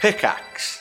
Pickaxe.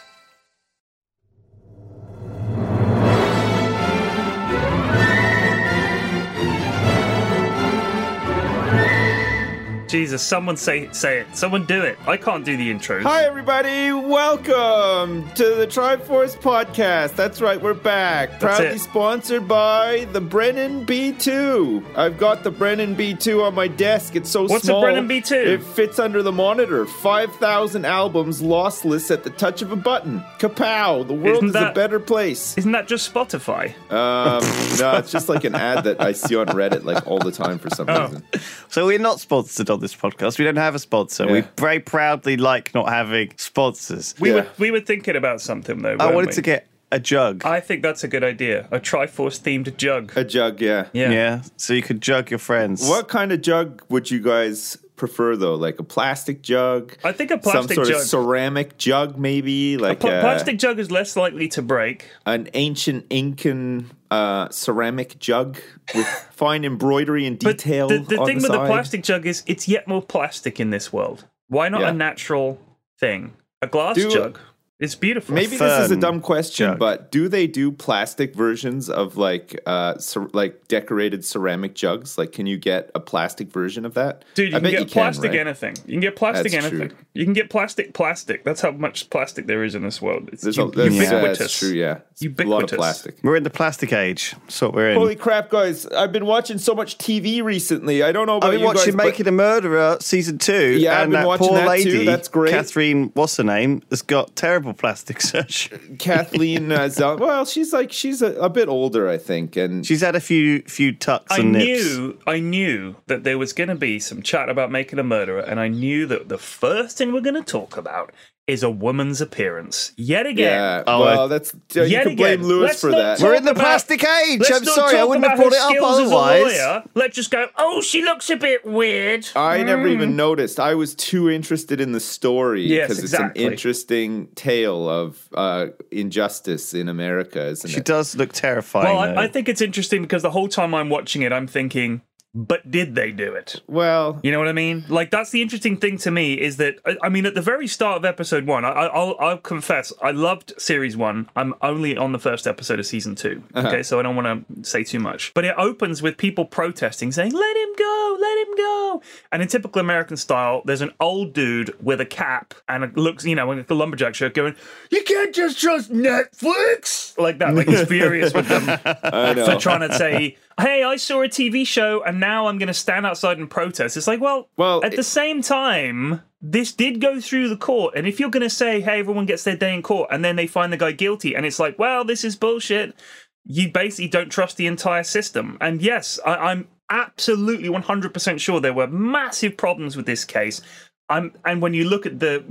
Jesus, someone say it. Someone do it. I can't do the intros. Hi, everybody. Welcome to the Triforce Podcast. That's right, we're back. Proudly sponsored by the Brennan B2. I've got the Brennan B2 on my desk. It's so What's small. a Brennan B2? It fits under the monitor. 5,000 albums lossless at the touch of a button. Kapow! The world is a better place. Isn't that just Spotify? No, it's just like an ad that I see on Reddit like all the time for some reason. So we're not sponsored on this podcast. We don't have a sponsor. Yeah. We very proudly like not having sponsors. We were thinking about something though. I wanted to get a jug. I think that's a good idea. A Triforce themed jug. A jug, yeah. Yeah, so you could jug your friends. What kind of jug would you guys prefer, though? Like a plastic jug? I think a plastic some sort jug. of ceramic jug, maybe? Like plastic jug is less likely to break. An ancient Incan ceramic jug with fine embroidery and detail. But the thing with side. the plastic jug is it's yet more plastic in this world. Why not a natural thing? A glass jug. It's beautiful. Maybe this is a dumb question, but do they do plastic versions of like decorated ceramic jugs? Like, can you get a plastic version of that? Dude, you can get plastic anything. You can get plastic That's anything. true. You can get plastic. That's how much plastic there is in this world. It's ubiquitous. ubiquitous. That's true, yeah. It's Ubiquitous. a lot of plastic. We're in the plastic age. That's what we're in. Holy crap, guys. I've been watching so much TV recently. I don't know about I've been watching Making a Murderer season 2. Yeah, I've and been that watching poor that lady, too. That's great. Catherine, what's her name, has got terrible plastic surgery. Kathleen well, she's a bit older, I think, and she's had a few tucks and nips. I knew that there was going to be some chat about Making a Murderer, and I knew that the first thing we're going to talk about is a woman's appearance. Yet again. Yeah, well, that's you can blame Lewis for that. We're in the plastic age. I'm sorry, I wouldn't have brought it up otherwise. Let's just go, oh, she looks a bit weird. I never even noticed. I was too interested in the story because Yes, it's an interesting tale of injustice in America, isn't it? She does look terrifying. Well, I think it's interesting because the whole time I'm watching it, I'm thinking, but did they do it? Well, you know what I mean? Like, that's the interesting thing to me is that, I mean, at the very start of episode 1, I'll confess, I loved series 1. I'm only on the first episode of season 2. Okay, so I don't want to say too much. But it opens with people protesting, saying, let him go, let him go. And in typical American style, there's an old dude with a cap and it looks, like a lumberjack shirt going, you can't just trust Netflix! Like that, like he's furious with them for trying to say, hey, I saw a TV show and now I'm going to stand outside and protest. It's like, well at the same time, this did go through the court. And if you're going to say, hey, everyone gets their day in court and then they find the guy guilty and it's like, well, this is bullshit, you basically don't trust the entire system. And yes, I'm absolutely 100% sure there were massive problems with this case. And when you look at the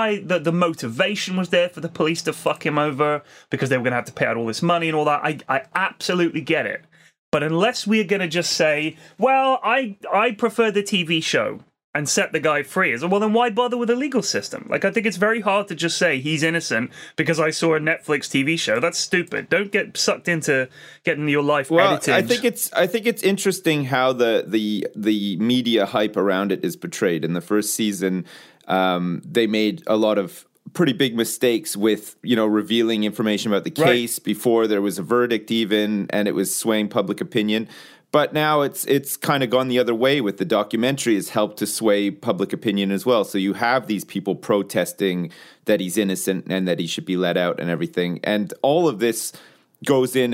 motivation was there for the police to fuck him over because they were going to have to pay out all this money and all that, I absolutely get it. But unless we're going to just say, well, I prefer the TV show and set the guy free, well, then why bother with a legal system? Like, I think it's very hard to just say he's innocent because I saw a Netflix TV show. That's stupid. Don't get sucked into getting your life edited. I think it's interesting how the media hype around it is portrayed. In the first season, they made a lot of pretty big mistakes with, revealing information about the case before there was a verdict even, and it was swaying public opinion. But now it's kind of gone the other way with the documentary has helped to sway public opinion as well. So you have these people protesting that he's innocent and that he should be let out and everything. And all of this goes in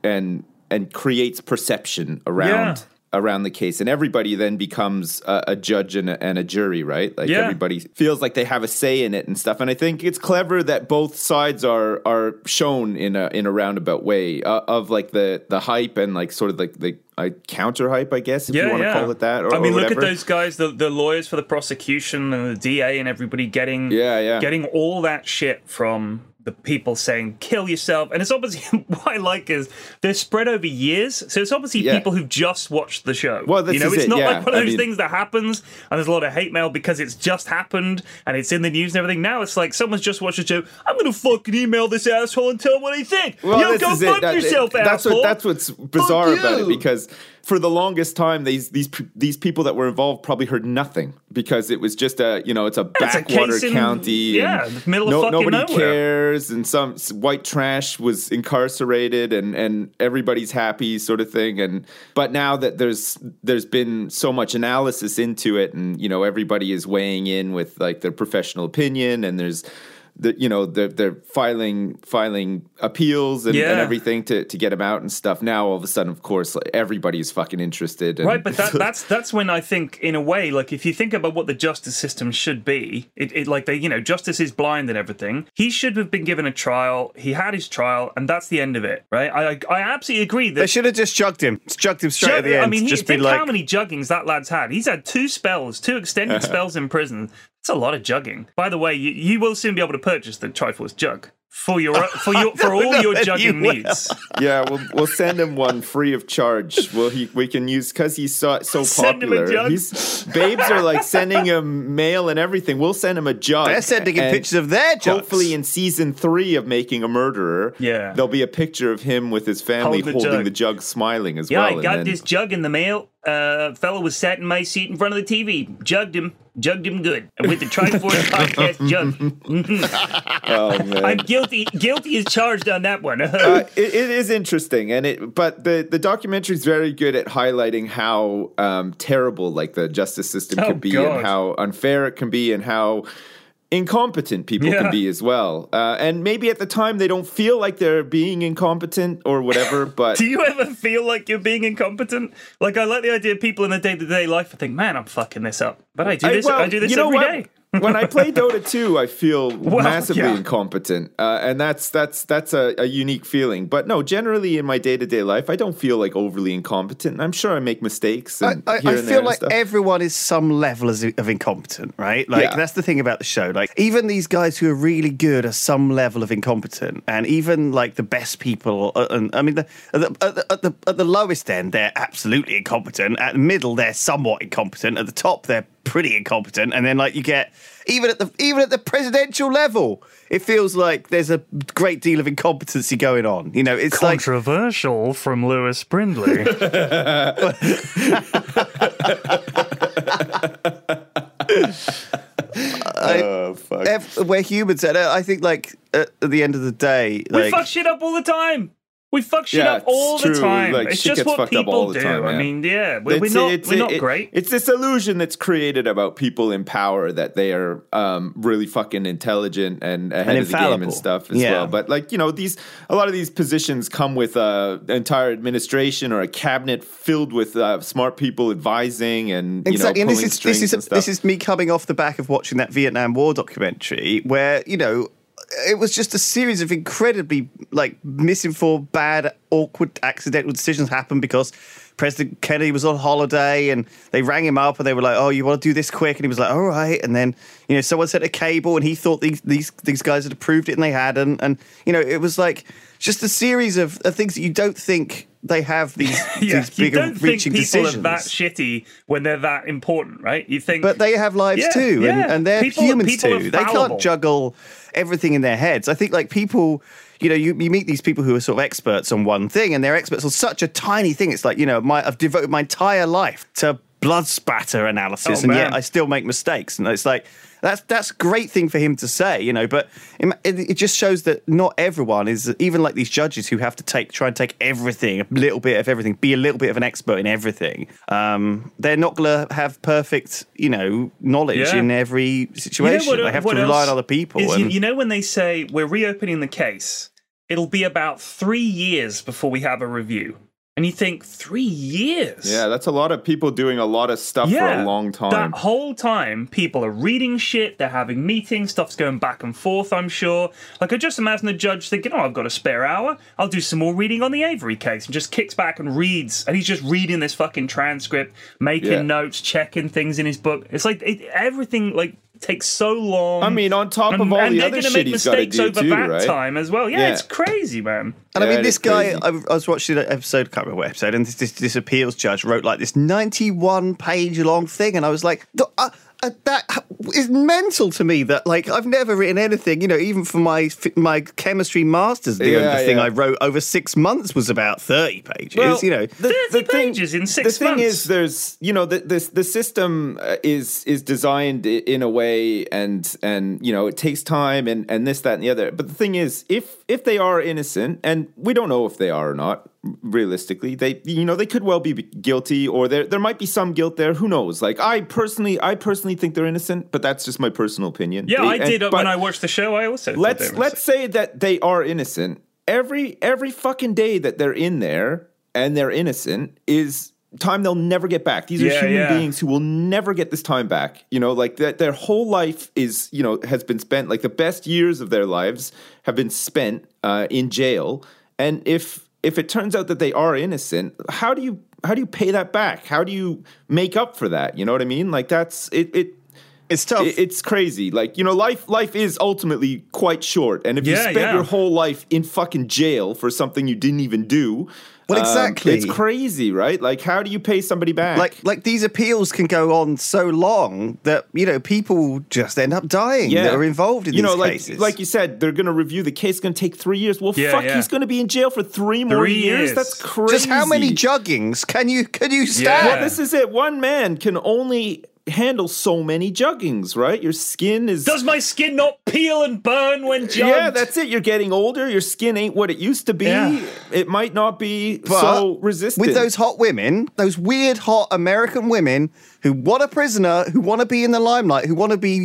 and creates perception around the case, and everybody then becomes a judge and a jury, right? Like everybody feels like they have a say in it and stuff. And I think it's clever that both sides are shown in a roundabout way of like the hype and like sort of like the counter hype, I guess, if you want to call it that. I mean, look at those guys, the lawyers for the prosecution and the DA and everybody getting all that shit from the people saying kill yourself. And it's obviously what I like is they're spread over years, so it's obviously people who've just watched the show. Well, it's not like one of those things that happens and there's a lot of hate mail because it's just happened and it's in the news and everything. Now it's like someone's just watched the show, I'm gonna fucking email this asshole and tell him what he thinks. Go fuck yourself, asshole. That's what's bizarre about it, because for the longest time, these people that were involved probably heard nothing because it was just it's a backwater county. Middle of fucking nobody nowhere. cares, and some white trash was incarcerated, and everybody's happy, sort of thing. But now that there's been so much analysis into it, and everybody is weighing in with like their professional opinion, and there's they're filing appeals and everything to get them out and stuff. Now all of a sudden, of course, everybody's fucking interested. Right, but that's when I think, in a way, like if you think about what the justice system should be, justice is blind and everything. He should have been given a trial. He had his trial, and that's the end of it. Right? I absolutely agree that they should have just jugged him straight at the end. I mean, think how many juggings that lad's had. He's had 2 extended spells in prison. That's a lot of jugging. By the way, you will soon be able to purchase the Triforce jug for all your jugging needs. Yeah, we'll send him one free of charge. We can use, because he's so popular. Babes are like sending him mail and everything. We'll send him a jug. They're sending him pictures of their jugs. Hopefully, in season 3 of Making a Murderer, there'll be a picture of him with his family holding the jug, smiling as well. Yeah, I got this jug in the mail. Fellow was sat in my seat in front of the TV. Jugged him good with the Triforce podcast jug. Oh man, I'm guilty as charged on that one. It is interesting, but the documentary is very good at highlighting how terrible like the justice system can be, and how unfair it can be, and how incompetent people can be as well. And maybe at the time they don't feel like they're being incompetent or whatever, but... Do you ever feel like you're being incompetent? Like, I like the idea of people in their day-to-day life. I think, man, I'm fucking this up. But I do this every day. When I play Dota 2, I feel massively incompetent, and that's a unique feeling. But no, generally in my day-to-day life, I don't feel like overly incompetent. I'm sure I make mistakes. I feel like everyone is some level of incompetent, right? Like that's the thing about the show. Like even these guys who are really good are some level of incompetent, and even like the best people. And I mean, at the lowest end, they're absolutely incompetent. At the middle, they're somewhat incompetent. At the top, they're pretty incompetent, and then like you get even at the presidential level, it feels like there's a great deal of incompetency going on. It's controversial from Lewis Brindley. We're humans, and I think like at the end of the day, we fuck shit up all the time. We fuck shit up all the time. Like, it's just what people do. Time, I mean, we're not great. It's this illusion that's created about people in power that they are really fucking intelligent and ahead of the game and stuff as well. But like, a lot of these positions come with an entire administration or a cabinet filled with smart people advising and exactly. Pulling and strings and stuff. This is me coming off the back of watching that Vietnam War documentary where it was just a series of incredibly misinformed, bad, awkward, accidental decisions happened because President Kennedy was on holiday and they rang him up and they were like, "Oh, you want to do this quick?" And he was like, "All right." And then someone sent a cable and he thought these guys had approved it and they hadn't. And it was like just a series of things that you don't think they have these bigger reaching decisions. People are that shitty when they're that important, right? You think, but they have lives too, and they're humans too. They can't juggle everything in their heads. I think like people, you meet these people who are sort of experts on one thing, and they're experts on such a tiny thing. It's like I've devoted my entire life to blood spatter analysis, and yet I still make mistakes. And it's like that's a great thing for him to say, but it just shows that not everyone is, even like these judges who have to try and take everything, a little bit of everything, be a little bit of an expert in everything. They're not going to have perfect, knowledge in every situation. They have to rely on other people. When they say we're reopening the case, it'll be about 3 years before we have a review. And you think, 3 years? Yeah, that's a lot of people doing a lot of stuff for a long time. That whole time, people are reading shit, they're having meetings, stuff's going back and forth, I'm sure. Like, I just imagine the judge thinking, I've got a spare hour, I'll do some more reading on the Avery case, and just kicks back and reads. And he's just reading this fucking transcript, making notes, checking things in his book. It's like, everything, takes so long. I mean, on top of all the other shit he's got to do too, right? Time as well. Yeah, it's crazy, man. And I mean, this guy, I was watching an episode, I can't remember what episode, and this appeals judge wrote like this 91-page long thing, and I was like, that is mental to me. That like I've never written anything, even for my chemistry masters. The only thing I wrote over 6 months was about 30 pages. Well, 30 pages in 6 months. The thing is, there's the system is designed in a way, and it takes time and this, that, and the other. But the thing is, if they are innocent, and we don't know if they are or not, realistically, they could well be guilty, or there might be some guilt there. Who knows? Like I personally think they're innocent, but that's just my personal opinion. Yeah, when I watched the show. I also let's say that they are innocent. Every fucking day that they're in there and they're innocent is time they'll never get back. These are human beings who will never get this time back. Like that, their whole life is has been spent. Like the best years of their lives have been spent in jail. And if it turns out that they are innocent, how do you pay that back? How do you make up for that? You know what I mean? Like that's it. It's tough. It's crazy. Like, life is ultimately quite short. And if you spent your whole life in fucking jail for something you didn't even do, well, exactly. It's crazy, right? Like, how do you pay somebody back? Like these appeals can go on so long that, people just end up dying that are involved in these cases. Like you said, they're going to review the case. It's going to take 3 years. Well, he's going to be in jail for 3 more years. That's crazy. Just how many juggings can you stab? Well, this is it. One man can only handle so many juggings, right? Your skin is... Does my skin not peel and burn when jugged? Yeah, that's it. You're getting older. Your skin ain't what it used to be. Yeah. It might not be so resistant. With those hot women, those weird hot American women who want a prisoner, who want to be in the limelight, who want to be,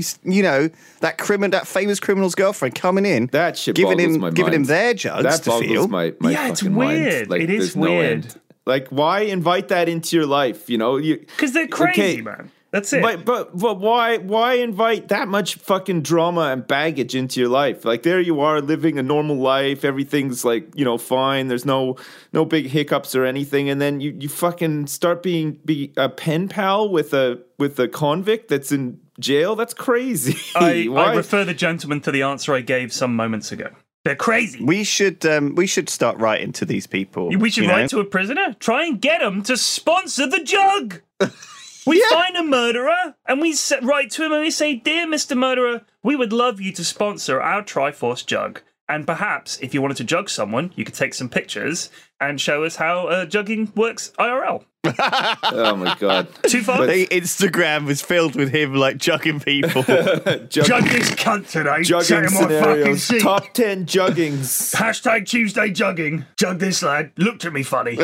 that famous criminal's girlfriend coming in, that shit giving him their jugs to feel. My it's weird. Like, it is weird. No, like, why invite that into your life? Because they're crazy, man. That's it. But why invite that much fucking drama and baggage into your life? Like, there you are living a normal life. Everything's like, fine. There's no big hiccups or anything. And then you fucking start be a pen pal with a convict that's in jail. That's crazy. I refer the gentleman to the answer I gave some moments ago. They're crazy. We should start writing to these people. We should write to a prisoner. Try and get them to sponsor the jug. We find a murderer, and we write to him, and we say, "Dear Mr. Murderer, we would love you to sponsor our Triforce jug. And perhaps, if you wanted to jug someone, you could take some pictures and show us how jugging works IRL." Oh my god! Too far? The Instagram was filled with him jugging people. Jug this cunt today. Jugging scenarios. Top 10 juggings. # Tuesday jugging. Jug this lad. Looked at me funny.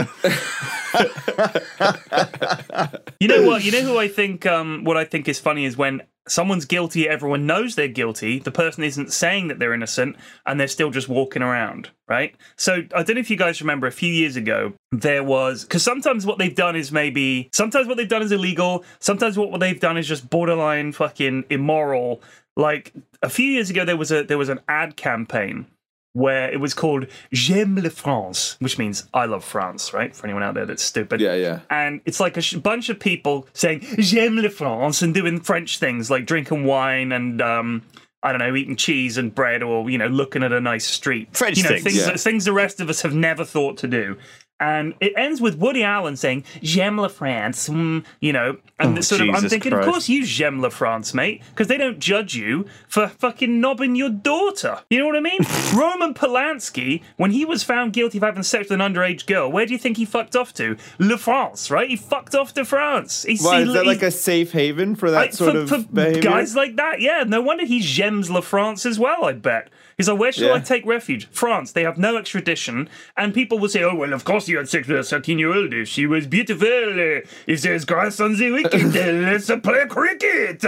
You know what? You know who I think? What I think is funny is when someone's guilty, everyone knows they're guilty. The person isn't saying that they're innocent, and they're still just walking around, right? So I don't know if you guys remember a few years ago, there was, because sometimes what they've done is sometimes what they've done is illegal, sometimes what they've done is just borderline fucking immoral. Like a few years ago, there was an ad campaign where it was called J'aime la France, which means I love France, right? For anyone out there that's stupid. Yeah. And it's like a bunch of people saying J'aime la France and doing French things like drinking wine and, I don't know, eating cheese and bread or, looking at a nice street. French things the rest of us have never thought to do. And it ends with Woody Allen saying, "J'aime la France," and I'm thinking, Christ. Of course you j'aime la France, mate, because they don't judge you for fucking knobbing your daughter. You know what I mean? Roman Polanski, when he was found guilty of having sex with an underage girl, where do you think he fucked off to? La France, right? He fucked off to France. Is that like a safe haven for that sort of behavior? Guys like that, yeah. No wonder he j'aimes la France as well, I bet. He's like, where shall I take refuge? France. They have no extradition. And people will say, oh, well, of course you had sex with a 13-year-old. She was beautiful. If there's grass on the weekend, let's play cricket.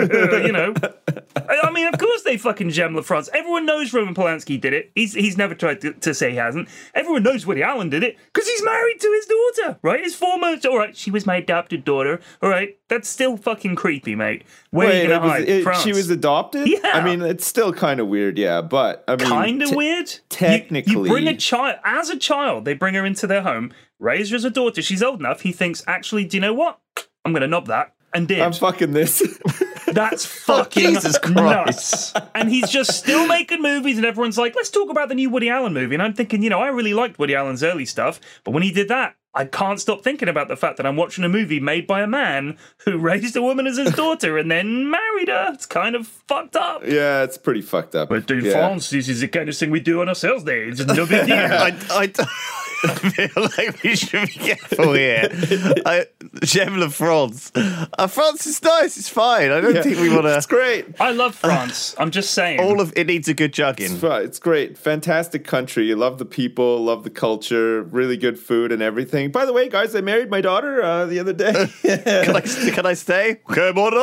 I mean, of course they fucking j'aime la France. Everyone knows Roman Polanski did it. He's never tried to say he hasn't. Everyone knows Woody Allen did it because he's married to his daughter, right? His former... All right, she was my adopted daughter. All right, that's still fucking creepy, mate. Where are you going to hide? France. She was adopted? Yeah. I mean, it's still kind of weird, yeah, but... I mean, kind of weird. Technically, you bring a child as a child. They bring her into their home, raise her as a daughter. She's old enough. He thinks, actually, do you know what? I'm going to knob that, and did. I'm fucking this. That's fucking nuts. And he's just still making movies, and everyone's like, let's talk about the new Woody Allen movie. And I'm thinking, I really liked Woody Allen's early stuff, but when he did that, I can't stop thinking about the fact that I'm watching a movie made by a man who raised a woman as his daughter and then married her. It's kind of fucked up. Yeah, it's pretty fucked up. But in France, this is the kind of thing we do on our sales day. It's no big deal. I feel like we should be careful here. J'aime la France. France is nice. It's fine. I don't think we want to. It's great. I love France. I'm just saying. All of it needs a good jugging. It's great. Fantastic country. You love the people, love the culture, really good food and everything. By the way, guys, I married my daughter the other day. Can I stay? Come on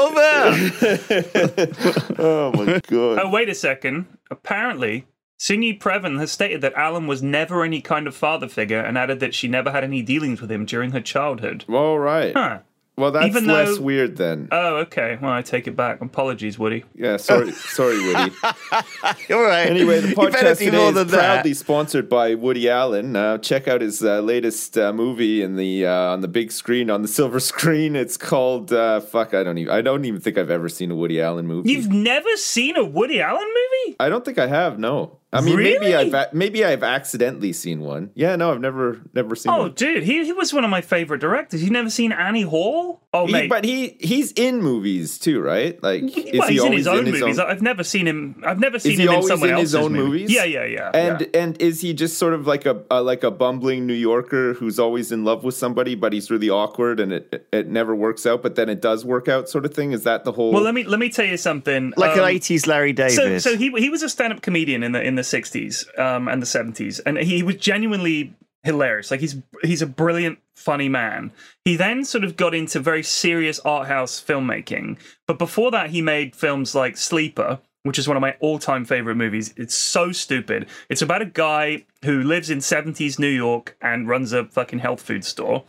over. Oh, my God. Oh, wait a second. Apparently, Sinead Previn has stated that Alan was never any kind of father figure and added that she never had any dealings with him during her childhood. All right. Huh. Well, that's less weird then. Oh, okay. Well, I take it back. Apologies, Woody. Yeah, sorry, Woody. You're right. Anyway, the podcast today is proudly sponsored by Woody Allen. Check out his latest movie in the on the big screen, on the silver screen. It's called I don't even think I've ever seen a Woody Allen movie. You've never seen a Woody Allen movie? I don't think I have. No. I mean, really? maybe I've accidentally seen one. Yeah, no, I've never seen one. Oh, dude, he was one of my favorite directors. You've never seen Annie Hall? Oh, mate. But he's in movies too, right? Like, he's in his own movies. I've never seen him. I've never seen him in someone else's movies. Yeah. And is he just sort of like a bumbling New Yorker who's always in love with somebody, but he's really awkward and it never works out, but then it does work out, sort of thing? Is that the whole? Well, let me tell you something. Like an 80s Larry David. So he was a stand-up comedian in the 60s and the 70s, and he was genuinely hilarious. Like he's a brilliant, funny man. He then sort of got into very serious art house filmmaking, but before that he made films like Sleeper, which is one of my all-time favorite movies. It's so stupid. It's about a guy who lives in 70s New York and runs a fucking health food store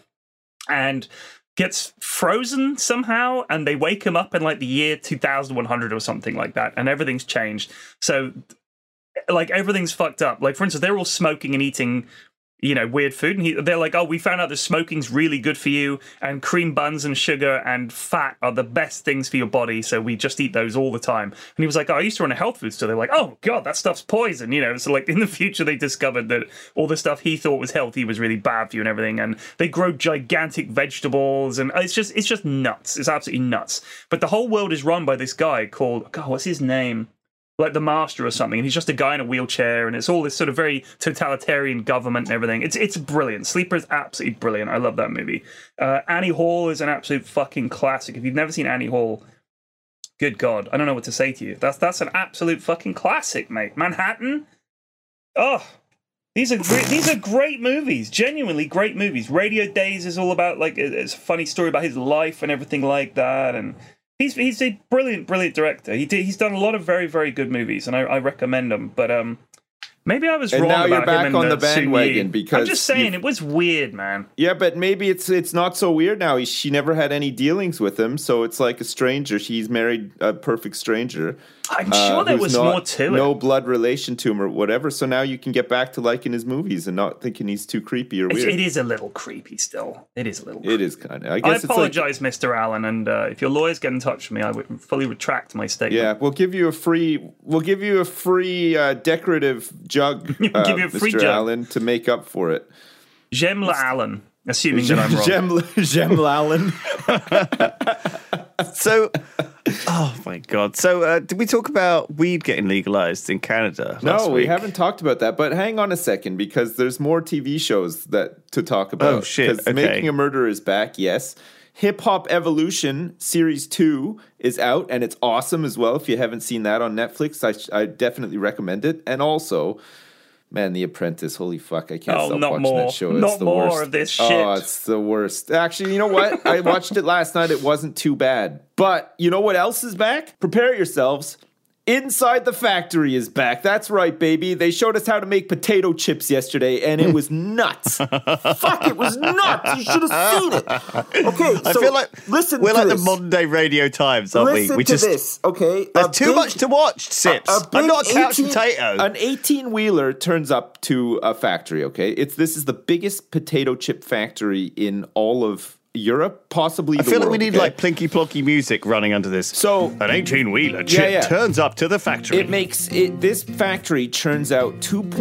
and gets frozen somehow, and they wake him up in like the year 2100 or something like that, and everything's changed. So like everything's fucked up. Like, for instance, they're all smoking and eating, weird food, and they're like, oh, we found out that smoking's really good for you, and cream buns and sugar and fat are the best things for your body, so we just eat those all the time. And he was like, oh, I used to run a health food store. They're like, oh god, that stuff's poison, so like in the future they discovered that all the stuff he thought was healthy was really bad for you and everything, and they grow gigantic vegetables, and it's just nuts. It's absolutely nuts. But the whole world is run by this guy called, god, what's his name? Like the Master or something, and he's just a guy in a wheelchair, and it's all this sort of very totalitarian government and everything. It's brilliant. Sleeper is absolutely brilliant. I love that movie. Annie Hall is an absolute fucking classic. If you've never seen Annie Hall, good God, I don't know what to say to you. That's an absolute fucking classic, mate. Manhattan. Oh, these are great movies. Genuinely great movies. Radio Days is all about like it's a funny story about his life and everything like that, and He's a brilliant director. He's done a lot of very, very good movies, and I recommend them. But maybe I was wrong about him. And now you're back on the bandwagon because I'm just saying it was weird, man. Yeah, but maybe it's not so weird now. She never had any dealings with him, so it's like a stranger. She's married a perfect stranger. I'm sure there was more to it. No blood relation to him or whatever. So now you can get back to liking his movies and not thinking he's too creepy or weird. It is a little creepy still. It is a little creepy. It is kind of. I apologize, Mr. Allen, and if your lawyers get in touch with me, I would fully retract my statement. Yeah, we'll give you a free decorative jug, give you a free Mr. jug. Allen, to make up for it. J'aime l'Allen, assuming that I'm wrong. J'aime l'Allen. So, oh my God. So, did we talk about weed getting legalized in Canada last week? We haven't talked about that, but hang on a second, because there's more TV shows to talk about. Oh, shit. Because Making a Murderer is back, yes. Hip Hop Evolution Series 2 is out, and it's awesome as well. If you haven't seen that on Netflix, I definitely recommend it. And also, man, The Apprentice, holy fuck, I can't stop watching that show. It's the worst. Not more of this shit. Oh, it's the worst. Actually, you know what? I watched it last night. It wasn't too bad. But you know what else is back? Prepare yourselves. Inside the Factory is back. That's right, baby. They showed us how to make potato chips yesterday, and it was nuts. Fuck, it was nuts. You should have seen it. Okay, so I feel like we're like the modern day Radio Times, aren't we? Listen to this, okay? There's too much to watch, Sips. I'm not a couch potato. An 18-wheeler turns up to a factory, okay? This is the biggest potato chip factory in all of Europe, possibly the I feel world, like we need like plinky plonky music running under this. So an 18-wheeler chip turns up to the factory. This factory churns out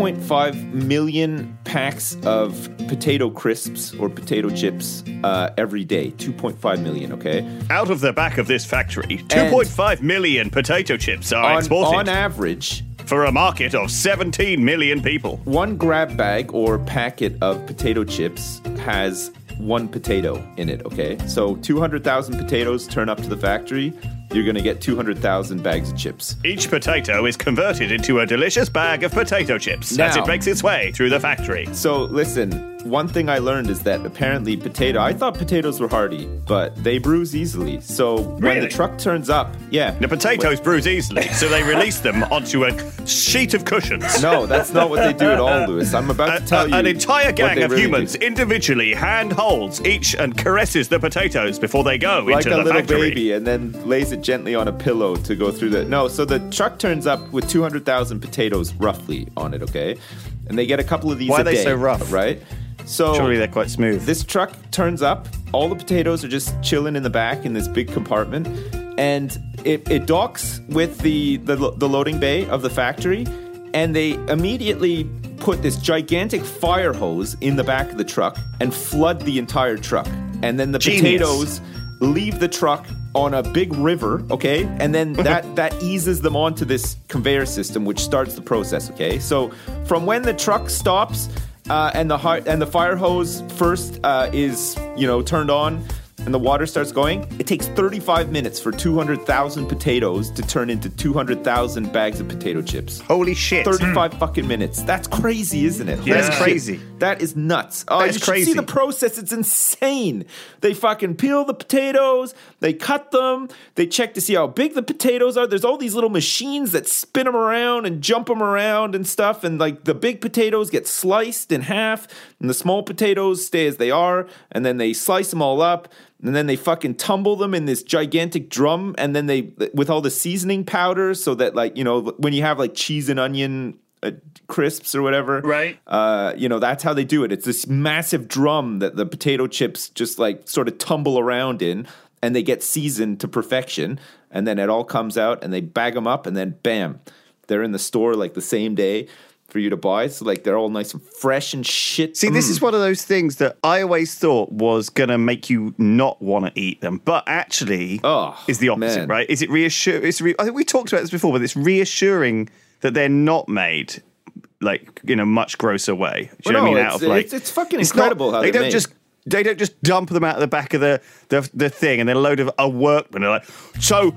2.5 million packs of potato crisps or potato chips every day. 2.5 million, okay? Out of the back of this factory, 2.5 million potato chips are exported. On average, for a market of 17 million people. One grab bag or packet of potato chips has one potato in it, okay? So 200,000 potatoes turn up to the factory. You're going to get 200,000 bags of chips. Each potato is converted into a delicious bag of potato chips as it makes its way through the factory. So listen, one thing I learned is that apparently I thought potatoes were hardy, but they bruise easily. So when the truck turns up, the potatoes bruise easily, so they release them onto a sheet of cushions. No, that's not what they do at all, Lewis. I'm about to tell you. An entire gang of humans individually hand holds each and caresses the potatoes before they go into the factory. Like a little baby, and then lays it gently on a pillow to go through the... No, so the truck turns up with 200,000 potatoes roughly on it, okay? And they get a couple of these a day. Why are they so rough? Right? So surely they're quite smooth. This truck turns up. All the potatoes are just chilling in the back in this big compartment. And it docks with the loading bay of the factory. And they immediately put this gigantic fire hose in the back of the truck and flood the entire truck. And then the potatoes leave the truck on a big river, okay? And then that eases them onto this conveyor system, which starts the process, okay? So from when the truck stops and the fire hose first is, turned on and the water starts going, it takes 35 minutes for 200,000 potatoes to turn into 200,000 bags of potato chips. Holy shit. 35 fucking minutes. That's crazy, isn't it? Yeah. That's crazy. That is nuts. Oh, that's crazy. You should see the process. It's insane. They fucking peel the potatoes. They cut them. They check to see how big the potatoes are. There's all these little machines that spin them around and jump them around and stuff. And like the big potatoes get sliced in half and the small potatoes stay as they are. And then they slice them all up. And then they fucking tumble them in this gigantic drum. And then they, with all the seasoning powder, so that when you have like cheese and onion crisps or whatever, right? That's how they do it. It's this massive drum that the potato chips just like sort of tumble around in, and they get seasoned to perfection. And then it all comes out, and they bag them up, and then bam, they're in the store like the same day for you to buy. So like they're all nice and fresh and shit. See, this is one of those things that I always thought was going to make you not want to eat them, but actually is the opposite, right? Is it reassuring? I think we talked about this before, but it's reassuring that they're not made like in a much grosser way. Do you know what I mean? It's fucking incredible how they don't just dump them out of the back of the thing, and then a load of workmen are like, so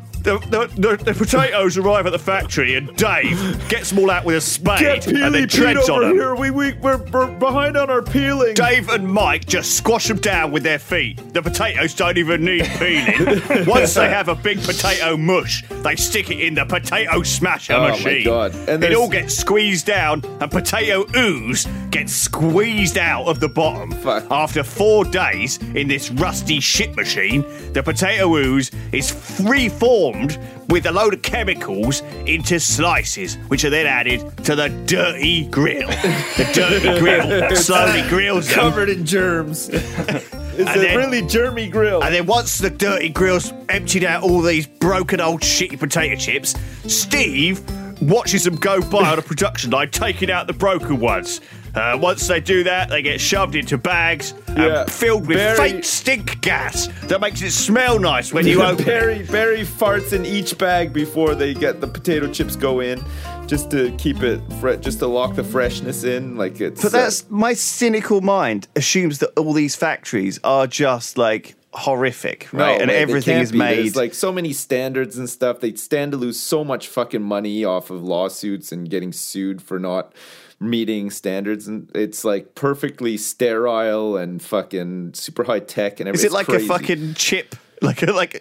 the potatoes arrive at the factory, and Dave gets them all out with a spade and then treads on them. Here. We're behind on our peeling. Dave and Mike just squash them down with their feet. The potatoes don't even need peeling. Once they have a big potato mush, they stick it in the potato smasher machine. Oh my God. And it all gets squeezed down, and potato ooze gets squeezed out of the bottom. Fuck. After 4 days in this rusty shit machine, the potato ooze is free-formed with a load of chemicals into slices, which are then added to the dirty grill. The dirty grill slowly grills them. Covered in germs. It's a really germy grill. And then once the dirty grill's emptied out all these broken old shitty potato chips, Steve watches them go by on a production line, taking out the broken ones. Once they do that, they get shoved into bags filled with fake stink gas that makes it smell nice when you open it. Barry farts in each bag before they get the potato chips go in, just to keep it just to lock the freshness in. Like it's. But that's my cynical mind assumes that all these factories are just like horrific, right? No, and everything is made. There's like so many standards and stuff. They stand to lose so much fucking money off of lawsuits and getting sued for not meeting standards, and it's like perfectly sterile and fucking super high tech and everything. Is it like crazy. A fucking chip? Not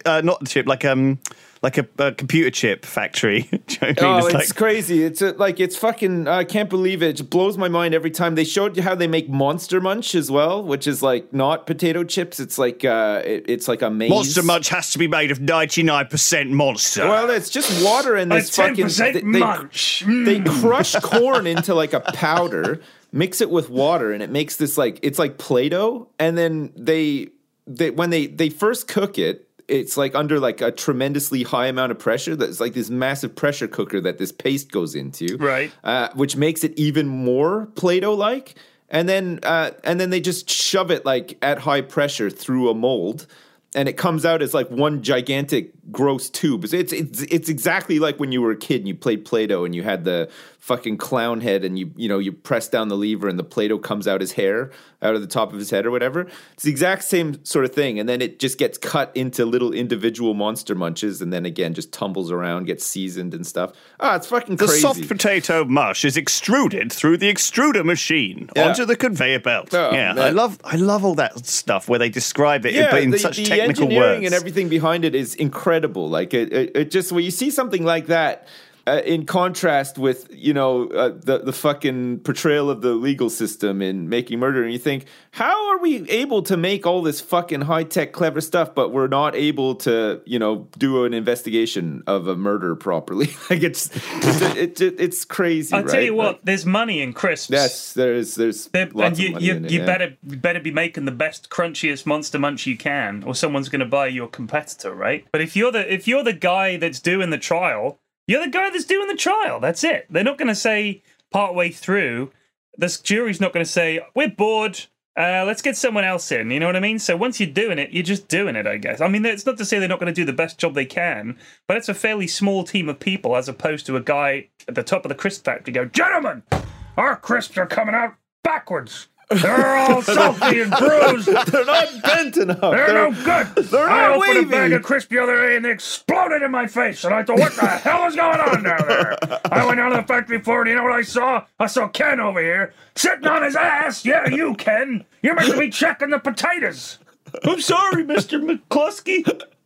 a chip, like a computer chip factory. Do you know what I mean? It's crazy. It's fucking. I can't believe it. It blows my mind every time. They showed you how they make Monster Munch as well, which is like not potato chips. It's like it's like a maze. Monster Munch has to be made of 99% monster. Well, it's just water and this fucking 10% munch. They crush corn into like a powder, mix it with water, and it makes this like it's like Play-Doh, and then they when they first cook it, it's like under like a tremendously high amount of pressure. That's like this massive pressure cooker that this paste goes into, right? Which makes it even more Play-Doh like. And then they just shove it like at high pressure through a mold, and it comes out as like one gigantic gross tube. It's exactly like when you were a kid and you played Play-Doh and you had the fucking clown head and you press down the lever and the Play-Doh comes out his hair out of the top of his head or whatever. It's the exact same sort of thing. And then it just gets cut into little individual Monster Munches and then again just tumbles around, gets seasoned and stuff. It's fucking crazy. The soft potato mush is extruded through the extruder machine onto the conveyor belt. Man. I love all that stuff where they describe it in such technical words. The engineering and everything behind it is incredible. Like it just when you see something like that. In contrast with, the fucking portrayal of the legal system in Making Murder, and you think, how are we able to make all this fucking high-tech clever stuff, but we're not able to, do an investigation of a murder properly? Like it's crazy. I'll tell you what, there's money in crisps. Yes, there's lots of money in it. You better be making the best, crunchiest Monster Munch you can, or someone's going to buy your competitor, right? But if you're the guy that's doing the trial. You're the guy that's doing the trial. That's it. They're not going to say partway through, this jury's not going to say, we're bored, let's get someone else in. You know what I mean? So once you're doing it, you're just doing it, I guess. I mean, it's not to say they're not going to do the best job they can, but it's a fairly small team of people as opposed to a guy at the top of the crisp factory go, gentlemen, our crisps are coming out backwards. They're all salty and bruised. They're not bent enough. They're no good. They're I not opened wavy. a bag of crisp the other day and they exploded in my face. And I thought, what the hell is going on down there? I went down to the factory floor and you know what I saw? I saw Ken over here sitting on his ass. Yeah, you, Ken. You're meant to be checking the potatoes. I'm sorry, Mr. McCluskey.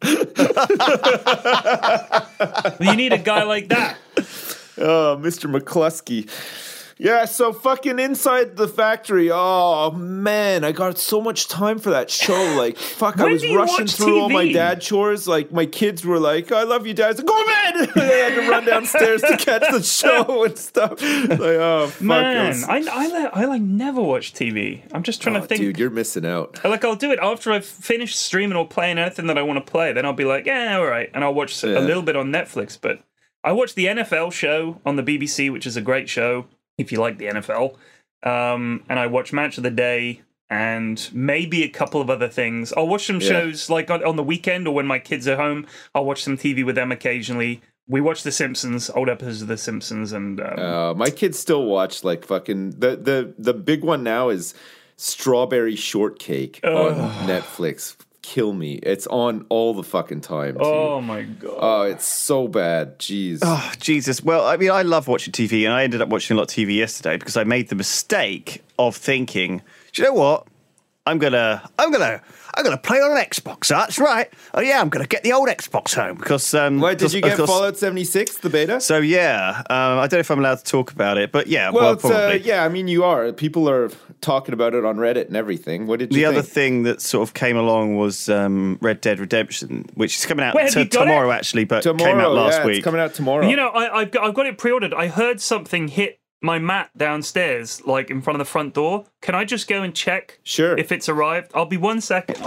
You need a guy like that. Oh, Mr. McCluskey. Yeah, so fucking Inside the Factory. Oh, man, I got so much time for that show. Like, fuck, I was rushing through all my dad chores. Like, my kids were like, I love you, Dad. I was like, go to bed! They had to run downstairs to catch the show and stuff. Like, oh, fuck. Man, I never watch TV. I'm just trying to think. Dude, you're missing out. Like, I'll do it after I've finished streaming or playing anything that I want to play. Then I'll be like, yeah, all right. And I'll watch a little bit on Netflix. But I watch the NFL show on the BBC, which is a great show. If you like the NFL, and I watch Match of the Day and maybe a couple of other things. I'll watch some shows like on the weekend or when my kids are home. I'll watch some TV with them occasionally. We watch The Simpsons, old episodes of The Simpsons, and my kids still watch like fucking the big one now is Strawberry Shortcake on Netflix. Kill me. It's on all the fucking time, too. Oh, my God. Oh, it's so bad. Jeez. Oh, Jesus. Well, I mean, I love watching TV, and I ended up watching a lot of TV yesterday because I made the mistake of thinking, do you know what? I'm gonna play on an Xbox. That's right. Oh yeah, I'm gonna get the old Xbox home because. Why did you get Fallout 76, the beta? So yeah, I don't know if I'm allowed to talk about it, but yeah, well probably. Yeah, I mean you are. People are talking about it on Reddit and everything. What did you think? The other thing that sort of came along was Red Dead Redemption, which is coming out tomorrow actually, but came out last week. It's coming out tomorrow. You know, I've got it pre-ordered. I heard something hit my mat downstairs, like in front of the front door. Can I just go and check? Sure. If it's arrived? I'll be 1 second.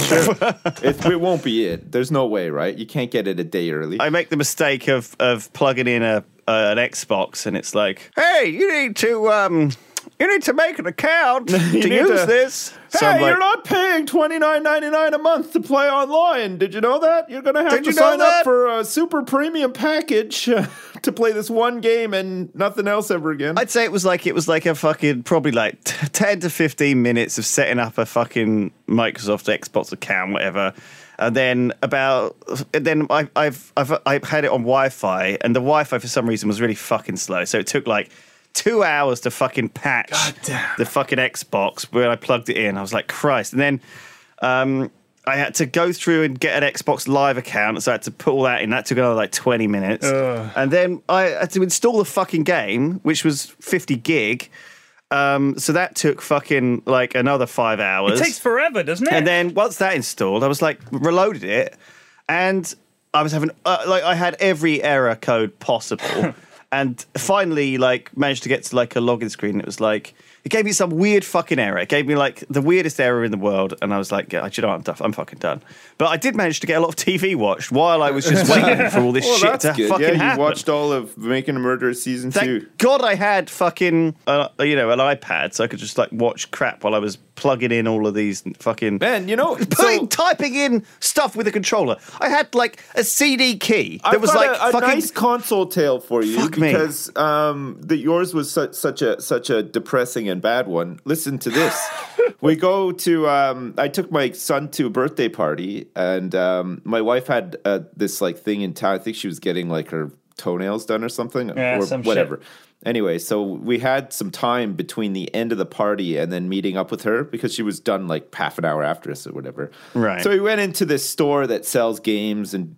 It won't be it. There's no way, right? You can't get it a day early. I make the mistake of plugging in an Xbox, and it's like, hey, you need to make an account to use this. So hey, you're not paying $29.99 a month to play online. Did you know that? You're going to have to sign up for a super premium package to play this one game and nothing else ever again. I'd say it was like a fucking probably like 10 to 15 minutes of setting up a fucking Microsoft Xbox account, whatever. And then I've had it on Wi-Fi, and the Wi-Fi for some reason was really fucking slow. So it took like 2 hours to fucking patch the fucking Xbox when I plugged it in. I was like, Christ. And then I had to go through and get an Xbox Live account, so I had to put all that in. That took another like 20 minutes. And then I had to install the fucking game, which was 50 gig. So that took fucking like another 5 hours. It takes forever, doesn't it? And then once that installed, I was like, reloaded it, and I was having I had every error code possible. And finally, like, managed to get to, like, a login screen. It was like, It gave me some weird fucking error. It gave me like the weirdest error in the world, and I was like, yeah, you know what, I'm fucking done. But I did manage to get a lot of TV watched while I was just waiting for all this shit to fucking happen. You watched all of Making a Murderer season 2. Thank God I had fucking an iPad, so I could just like watch crap while I was plugging in all of these fucking typing in stuff with a controller. I had like a CD key that was like a nice console tale for you because yours was such a depressing and bad one. Listen to this. We go to I took my son to a birthday party, and my wife had this like thing in town. I think she was getting like her toenails done or something, or some whatever. Shit. Anyway, so we had some time between the end of the party and then meeting up with her because she was done like half an hour after us or whatever. Right. So we went into this store that sells games and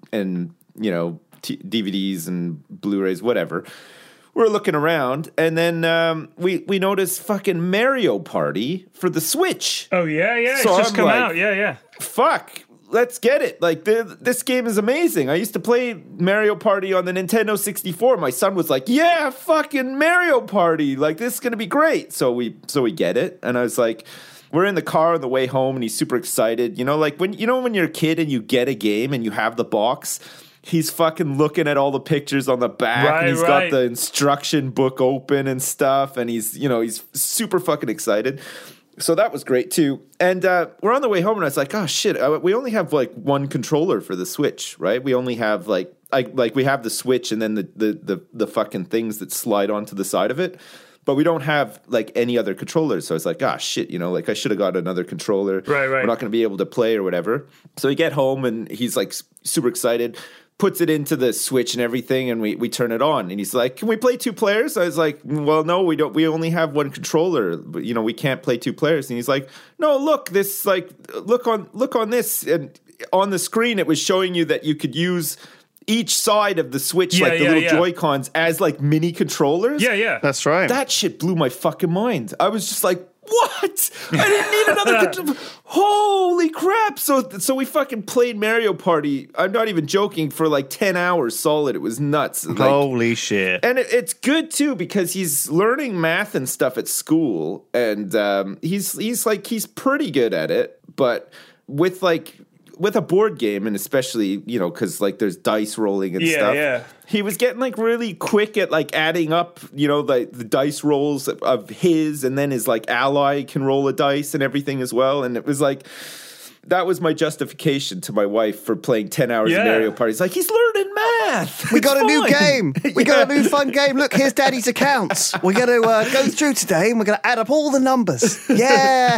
DVDs and Blu-rays, whatever. We're looking around, and then we noticed fucking Mario Party for the Switch. Oh, yeah. So it's just come out. Yeah. Fuck. Let's get it. Like, this game is amazing. I used to play Mario Party on the Nintendo 64. My son was like, yeah, fucking Mario Party. Like, this is going to be great. So we get it. And I was like, we're in the car on the way home, and he's super excited. You know, like when you're a kid and you get a game and you have the box, he's fucking looking at all the pictures on the back, and he's got the instruction book open and stuff. And he's super fucking excited. So that was great too. And we're on the way home, and I was like, oh shit, we only have like one controller for the Switch, right? We only have we have the Switch and then the fucking things that slide onto the side of it. But we don't have like any other controllers. So I was like, shit, like I should have got another controller. Right. We're not going to be able to play or whatever. So we get home, and he's like super excited, puts it into the Switch and everything, and we turn it on, and he's like, can we play 2 players? I was like, well, no, we don't. We only have one controller, but we can't play 2 players. And he's like, no, look on this, and on the screen it was showing you that you could use each side of the Switch, the little Joy-Cons as like mini controllers. Yeah. That's right. That shit blew my fucking mind. I was just like, what? I didn't need another controller. Holy crap. So we fucking played Mario Party. I'm not even joking, for like 10 hours solid. It was nuts. Holy shit. And it's good too, because he's learning math and stuff at school, and he's pretty good at it, but with a board game, and especially, because like there's dice rolling and stuff. Yeah. He was getting like really quick at like adding up, the dice rolls of his, and then his like ally can roll a dice and everything as well. And it was like, that was my justification to my wife for playing 10 hours of Mario Party. It's like, he's learning math. We got a new game. We got a new fun game. Look, here's Daddy's accounts. We're going to go through today, and we're going to add up all the numbers. Yeah.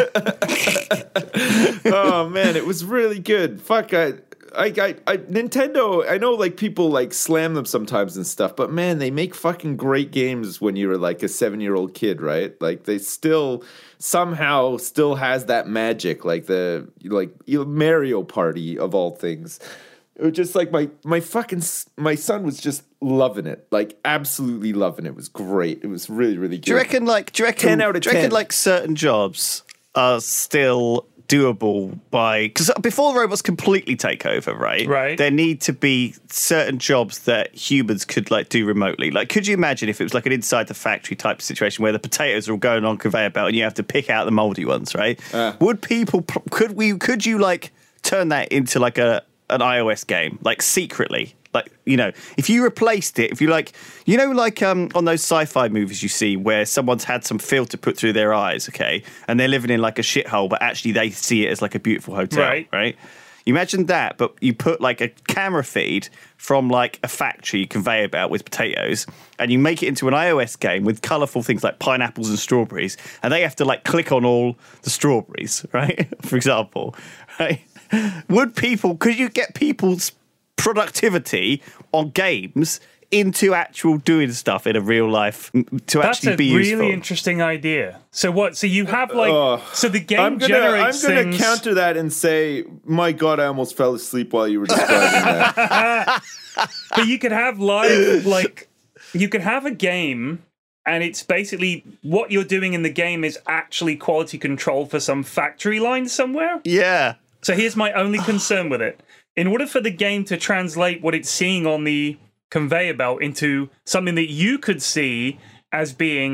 Oh, man, it was really good. Fuck, Nintendo, I know like people like slam them sometimes and stuff, but man, they make fucking great games when you're like a 7-year-old kid, right? Like they somehow still has that magic, like Mario Party of all things. It was just like my son was just loving it, like absolutely loving it. It was great. It was really, really good. Do you reckon 10 out of 10? Do you reckon like certain jobs are still doable because before robots completely take over, right? There need to be certain jobs that humans could like do remotely. Like, could you imagine if it was like an inside the factory type situation where the potatoes are all going on conveyor belt and you have to pick out the moldy ones, right? Could you like turn that into like an iOS game, like secretly? Like, if you replaced it, if you like, on those sci-fi movies you see where someone's had some filter put through their eyes, okay, and they're living in like a shithole, but actually they see it as like a beautiful hotel, right? You imagine that, but you put like a camera feed from like a factory conveyor belt with potatoes, and you make it into an iOS game with colourful things like pineapples and strawberries, and they have to like click on all the strawberries, right? For example, right? Could you get people's productivity on games into actual doing stuff in a real life to actually be useful? That's a really interesting idea. So what? So you have like so the game generates. I'm going to counter that and say, my God, I almost fell asleep while you were describing that. But you could have you could have a game, and it's basically what you're doing in the game is actually quality control for some factory line somewhere. Yeah. So here's my only concern with it. In order for the game to translate what it's seeing on the conveyor belt into something that you could see as being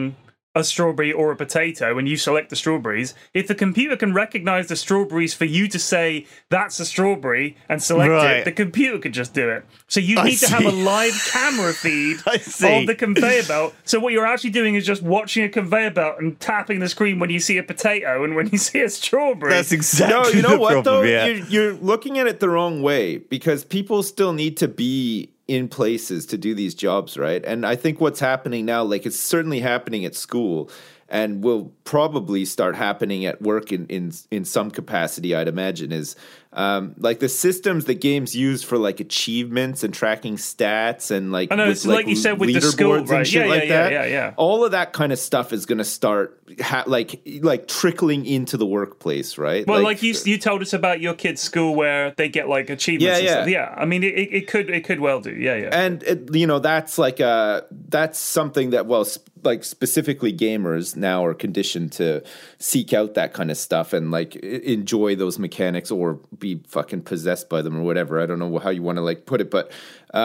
a strawberry or a potato and you select the strawberries, if the computer can recognize the strawberries for you to say that's a strawberry and select it, the computer could just do it. So you need to have a live camera feed of the conveyor belt. So what you're actually doing is just watching a conveyor belt and tapping the screen when you see a potato and when you see a strawberry. That's exactly no, you know the what problem, though? yeah. You're looking at it the wrong way, because people still need to be in places to do these jobs, right? And I think what's happening now, like it's certainly happening at school and will probably start happening at work in some capacity, I'd imagine, is like the systems that games use for like achievements and tracking stats and like, I know, it's like you said with the school, right? And shit yeah. All of that kind of stuff is going to start like trickling into the workplace, right? Well, like you told us about your kids' school where they get like achievements. And stuff. Yeah. I mean, it could well do. Yeah. And that's like that's something that like specifically gamers now are conditioned to seek out that kind of stuff and like enjoy those mechanics or be fucking possessed by them or whatever. I don't know how you want to like put it, but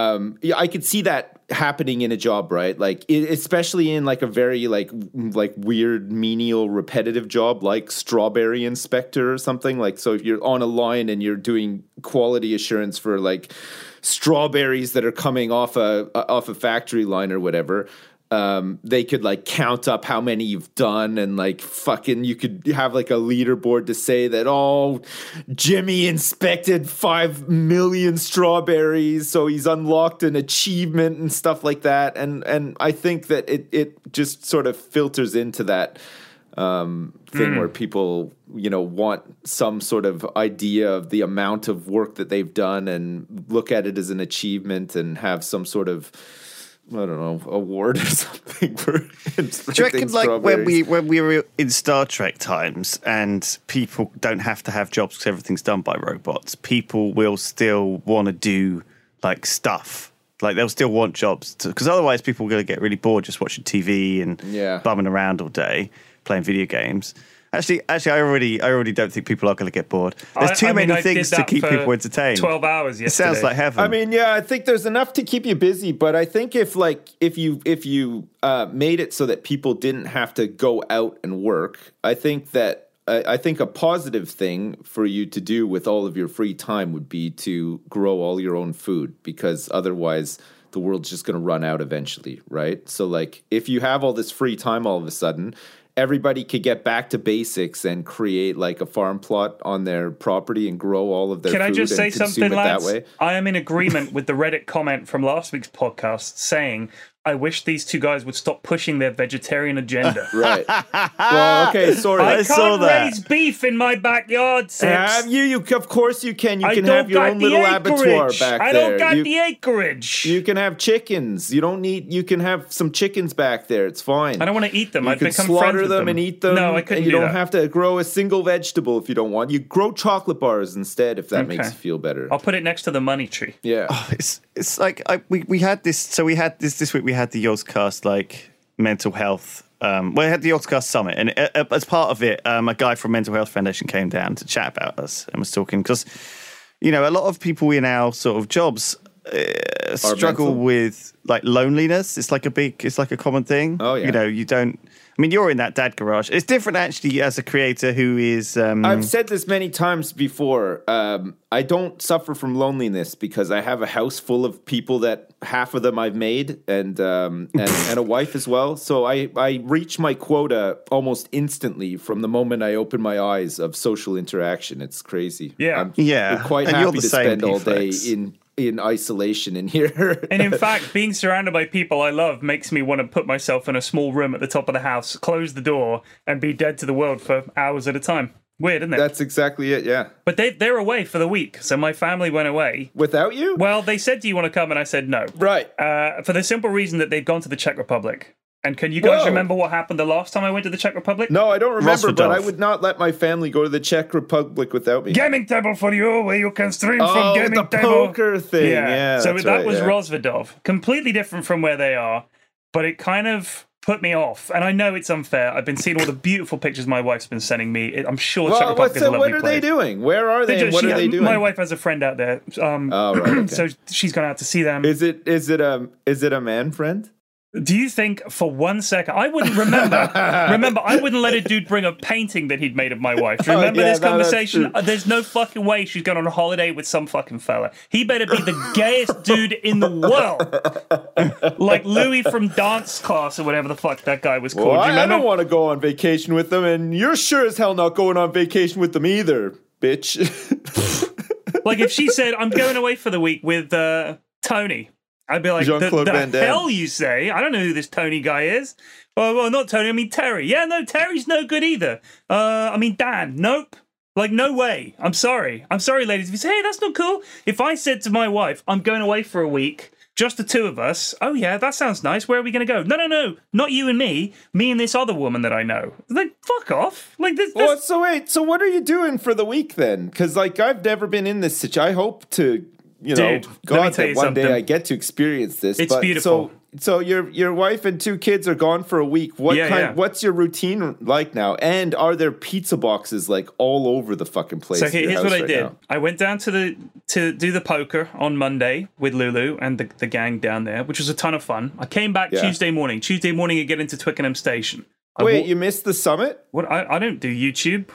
I could see that happening in a job, right? Like especially in like a very like weird menial repetitive job like strawberry inspector or something. Like, so if you're on a line and you're doing quality assurance for like strawberries that are coming off a factory line or whatever, they could like count up how many you've done and like fucking you could have like a leaderboard to say that Jimmy inspected 5 million strawberries, so he's unlocked an achievement and stuff like that. And I think that it just sort of filters into that thing where people, want some sort of idea of the amount of work that they've done and look at it as an achievement and have some sort of, I don't know, award or something for inspecting. Do you reckon, like when we were in Star Trek times and people don't have to have jobs because everything's done by robots, people will still want to do like stuff. Like they'll still want jobs because otherwise people are going to get really bored just watching TV and bumming around all day playing video games. Actually, I already don't think people are going to get bored. There's too many things to keep people entertained. 12 hours yesterday. It sounds like heaven. I mean, I think there's enough to keep you busy, but I think if you made it so that people didn't have to go out and work, I think a positive thing for you to do with all of your free time would be to grow all your own food, because otherwise the world's just going to run out eventually, right? So like if you have all this free time all of a sudden, everybody could get back to basics and create like a farm plot on their property and grow all of their food. Can I just say and consume something, it lads? that way. I am in agreement with the Reddit comment from last week's podcast saying, I wish these two guys would stop pushing their vegetarian agenda. Right. Well, okay, sorry. I can't raise beef in my backyard, Sips. You of course you can. You can have your own little abattoir back there. I don't got the acreage. You can have chickens. You can have some chickens back there. It's fine. I don't want to eat them. You can slaughter them and eat them. No, I couldn't and you do don't that. have to grow a single vegetable if you don't want. You grow chocolate bars instead if that makes you feel better. I'll put it next to the money tree. Yeah. Oh, it's like we had this. So we had this week. We had the Yozcast like mental health. We had the Yozcast summit, and as part of it, a guy from Mental Health Foundation came down to chat about us and was talking because a lot of people in our sort of jobs struggle with like loneliness. It's like a common thing. Oh yeah. You don't. I mean, you're in that dad garage. It's different actually as a creator who is... I've said this many times before. I don't suffer from loneliness because I have a house full of people that half of them I've made and a wife as well. So I reach my quota almost instantly from the moment I open my eyes of social interaction. It's crazy. Yeah. I'm quite happy to spend all day in isolation in here. And in fact, being surrounded by people I love makes me want to put myself in a small room at the top of the house, close the door, and be dead to the world for hours at a time. Weird, isn't it? That's exactly it, yeah. But they're away for the week, so my family went away. Without you? Well, they said, do you want to come? And I said no. Right. For the simple reason that they'd gone to the Czech Republic. And can you guys remember what happened the last time I went to the Czech Republic? No, I don't remember, but I would not let my family go to the Czech Republic without me. Gaming table for you, where you can stream from gaming the table. Poker thing. Yeah, so that was yeah. Rozvadov. Completely different from where they are, but it kind of put me off. And I know it's unfair. I've been seeing all the beautiful pictures my wife's been sending me. I'm sure Czech Republic is a lovely what are place. they doing? Where are they? And what are they doing? My wife has a friend out there. Right, okay. So she's gone out to see them. Is it a man friend? Do you think for 1 second I wouldn't remember? I wouldn't let a dude bring a painting that he'd made of my wife. Remember this conversation? There's no fucking way she's going on a holiday with some fucking fella. He better be the gayest dude in the world, like Louis from Dance Class or whatever the fuck that guy was called. Well, I don't want to go on vacation with them, and you're sure as hell not going on vacation with them either, bitch. Like if she said, "I'm going away for the week with Tony." I'd be like, the hell you say? I don't know who this Tony guy is. Well, not Tony, I mean Terry. Yeah, no, Terry's no good either. I mean Dan, nope. Like, no way. I'm sorry, ladies. If you say, hey, that's not cool. If I said to my wife, I'm going away for a week, just the two of us. Oh, yeah, that sounds nice. Where are we going to go? No. Not you and me and this other woman that I know. Like, fuck off. Like, this. Well, so what are you doing for the week then? Because, like, I've never been in this situation. I hope to... Dude, God, that one day I get to experience this. It's beautiful. So your wife and 2 kids are gone for a week. What's your routine like now? And are there pizza boxes like all over the fucking place? So here's what I did. Now? I went down to do the poker on Monday with Lulu and the gang down there, which was a ton of fun. I came back Tuesday morning. I get into Twickenham Station. Wait, you missed the summit? What? I don't do YouTube.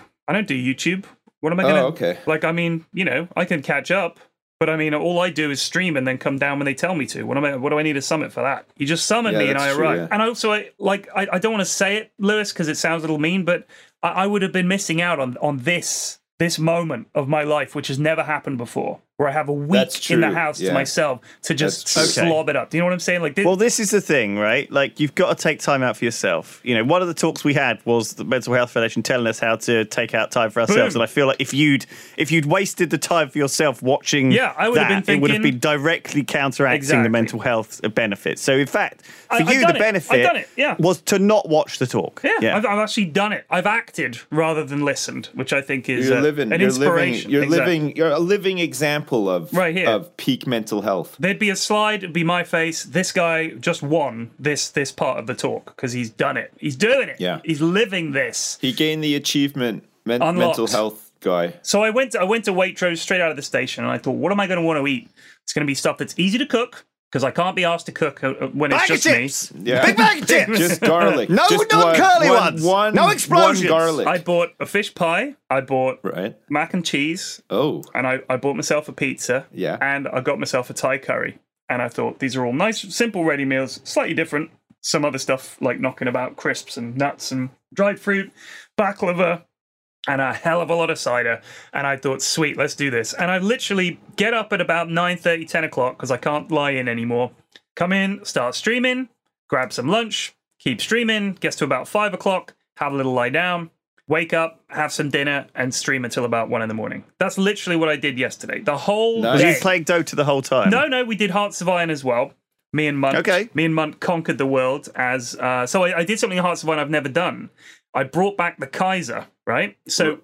What am I gonna? Oh, okay. Like, I mean, I can catch up. But I mean, all I do is stream and then come down when they tell me to. What do I need a summit for that? You just summon me and I arrive. Yeah. And also, I don't want to say it, Lewis, because it sounds a little mean, but I would have been missing out on this moment of my life, which has never happened before, where I have a week in the house to myself to just slob it up. Do you know what I'm saying? Like, this is the thing, right? Like, you've got to take time out for yourself. One of the talks we had was the Mental Health Foundation telling us how to take out time for ourselves. And I feel like if you'd wasted the time for yourself watching I would have been thinking, it would have been directly counteracting the mental health benefits. So, in fact, for you, the benefit was to not watch the talk. Yeah. I've actually done it. I've acted rather than listened, which I think is an inspiration. You're a living example of peak mental health. There'd be a slide, it'd be my face. This guy just won this part of the talk because he's done it. He's doing it. Yeah. He's living this. He gained the achievement mental health guy. So I went to Waitrose straight out of the station and I thought, what am I going to want to eat? It's going to be stuff that's easy to cook, because I can't be asked to cook when it's just chips. me. Yeah. Big bag of chips. Just garlic. No, not curly ones. No explosions. One garlic. I bought a fish pie. I bought mac and cheese. Oh. And I bought myself a pizza. Yeah. And I got myself a Thai curry. And I thought, these are all nice, simple, ready meals. Slightly different. Some other stuff like knocking about crisps and nuts and dried fruit, baklava, and a hell of a lot of cider. And I thought, sweet, let's do this. And I literally get up at about 9:30, 10 o'clock, because I can't lie in anymore. Come in, start streaming, grab some lunch, keep streaming, gets to about 5 o'clock, have a little lie down, wake up, have some dinner, and stream until about 1 in the morning. That's literally what I did yesterday. The whole day. Were you playing Dota the whole time? No, we did Hearts of Iron as well. Me and Munt conquered the world as... so I did something in Hearts of Iron I've never done. I brought back the Kaiser, right? So,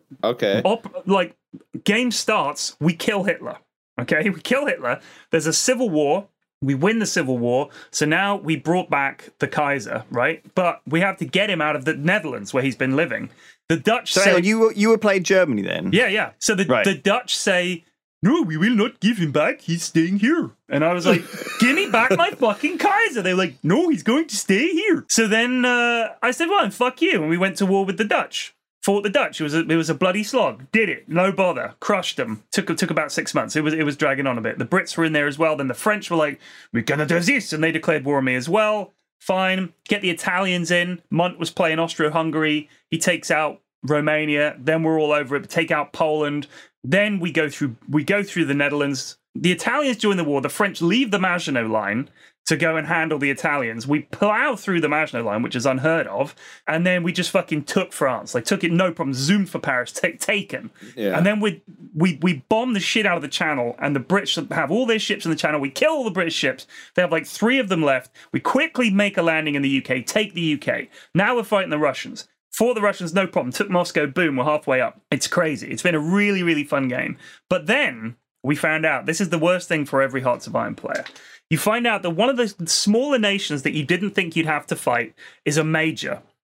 game starts, we kill Hitler, okay? We kill Hitler. There's a civil war. We win the civil war. So now we brought back the Kaiser, right? But we have to get him out of the Netherlands where he's been living. The Dutch say... you were playing Germany then? Yeah. So the Dutch say... No, we will not give him back. He's staying here. And I was like, give me back my fucking Kaiser. They were like, no, he's going to stay here. So then I said, well, fuck you. And we went to war with the Dutch. Fought the Dutch. It was a bloody slog. Did it. No bother. Crushed them. Took about 6 months. It was dragging on a bit. The Brits were in there as well. Then the French were like, we're going to do this. And they declared war on me as well. Fine. Get the Italians in. Munt was playing Austro-Hungary. He takes out Romania. Then we're all over it. Take out Poland. Then we go through the Netherlands. The Italians join the war. The French leave the Maginot Line to go and handle the Italians. We plow through the Maginot Line, which is unheard of. And then we just fucking took France. Like, took it, no problem. Zoomed for Paris. Taken. Yeah. And then we bomb the shit out of the Channel, and the British have all their ships in the Channel. We kill all the British ships. They have like 3 of them left. We quickly make a landing in the UK, take the UK. Now we're fighting the Russians. Fought the Russians, no problem. Took Moscow, boom, we're halfway up. It's crazy. It's been a really, really fun game. But then we found out, this is the worst thing for every Hearts of Iron player. You find out that one of the smaller nations that you didn't think you'd have to fight is a major.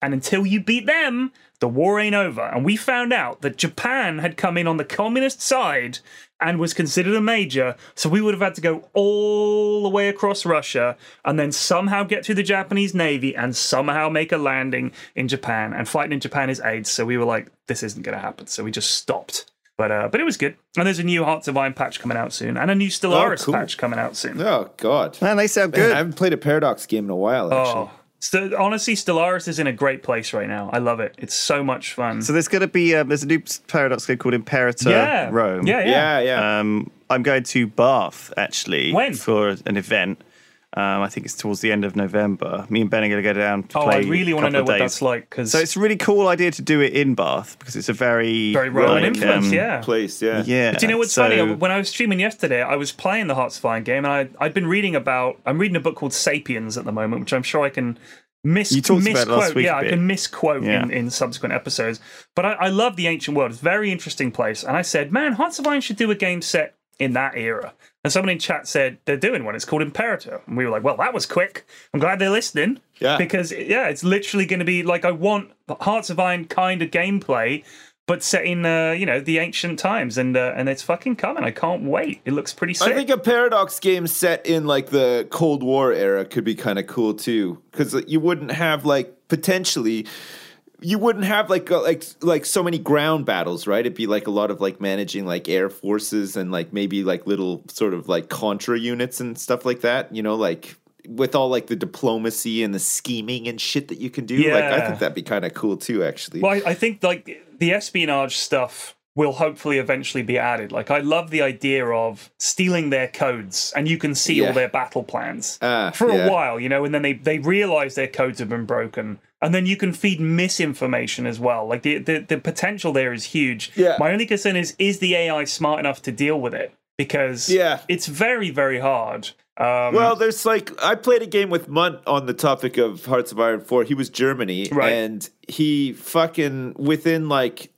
and until you beat them, the war ain't over. And we found out that Japan had come in on the communist side and was considered a major, so we would have had to go all the way across Russia and then somehow get through the Japanese Navy and somehow make a landing in Japan. And fighting in Japan is AIDS, so we were like, this isn't going to happen. So we just stopped. But it was good. And there's a new Hearts of Iron patch coming out soon, and a new Stellaris patch coming out soon. Oh, God. Man, they sound good. I haven't played a Paradox game in a while, actually. Honestly, Stellaris is in a great place right now. I love it. It's so much fun. So there's going to be there's a new Paradox game called Imperator Rome. Yeah. I'm going to Bath actually for an event. I think it's towards the end of November. Me and Ben are going to go down to play. I really want to know what that's like. So it's a really cool idea to do it in Bath because it's a very Roman influence, place. Yeah. But you know what's funny? When I was streaming yesterday, I was playing the Hearts of Iron game, and I'd been reading I'm reading a book called Sapiens at the moment, which I'm sure I can misquote. I can misquote in subsequent episodes. But I love the ancient world. It's a very interesting place. And I said, man, Hearts of Iron should do a game set in that era. And someone in chat said they're doing one. It's called Imperator. And we were like, well, that was quick. I'm glad they're listening. Yeah. Because, it's literally going to be like, I want Hearts of Iron kind of gameplay, but set in, the ancient times. And it's fucking coming. I can't wait. It looks pretty sick. I think a Paradox game set in, like, the Cold War era could be kind of cool, too. Because you wouldn't have, like, potentially... You wouldn't have like so many ground battles, right? It'd be like a lot of like managing like air forces and like maybe like little sort of like contra units and stuff like that. You know, like with all like the diplomacy and the scheming and shit that you can do. Yeah. Like I think that'd be kind of cool too, actually. Well, I think like the espionage stuff will hopefully eventually be added. Like I love the idea of stealing their codes and you can see all their battle plans for a while, and then they realize their codes have been broken. And then you can feed misinformation as well. Like the potential there is huge. Yeah. My only concern is the AI smart enough to deal with it? Because it's very, very hard. Well, there's like, I played a game with Munt on the topic of Hearts of Iron 4. He was Germany. Right. And he fucking, within like,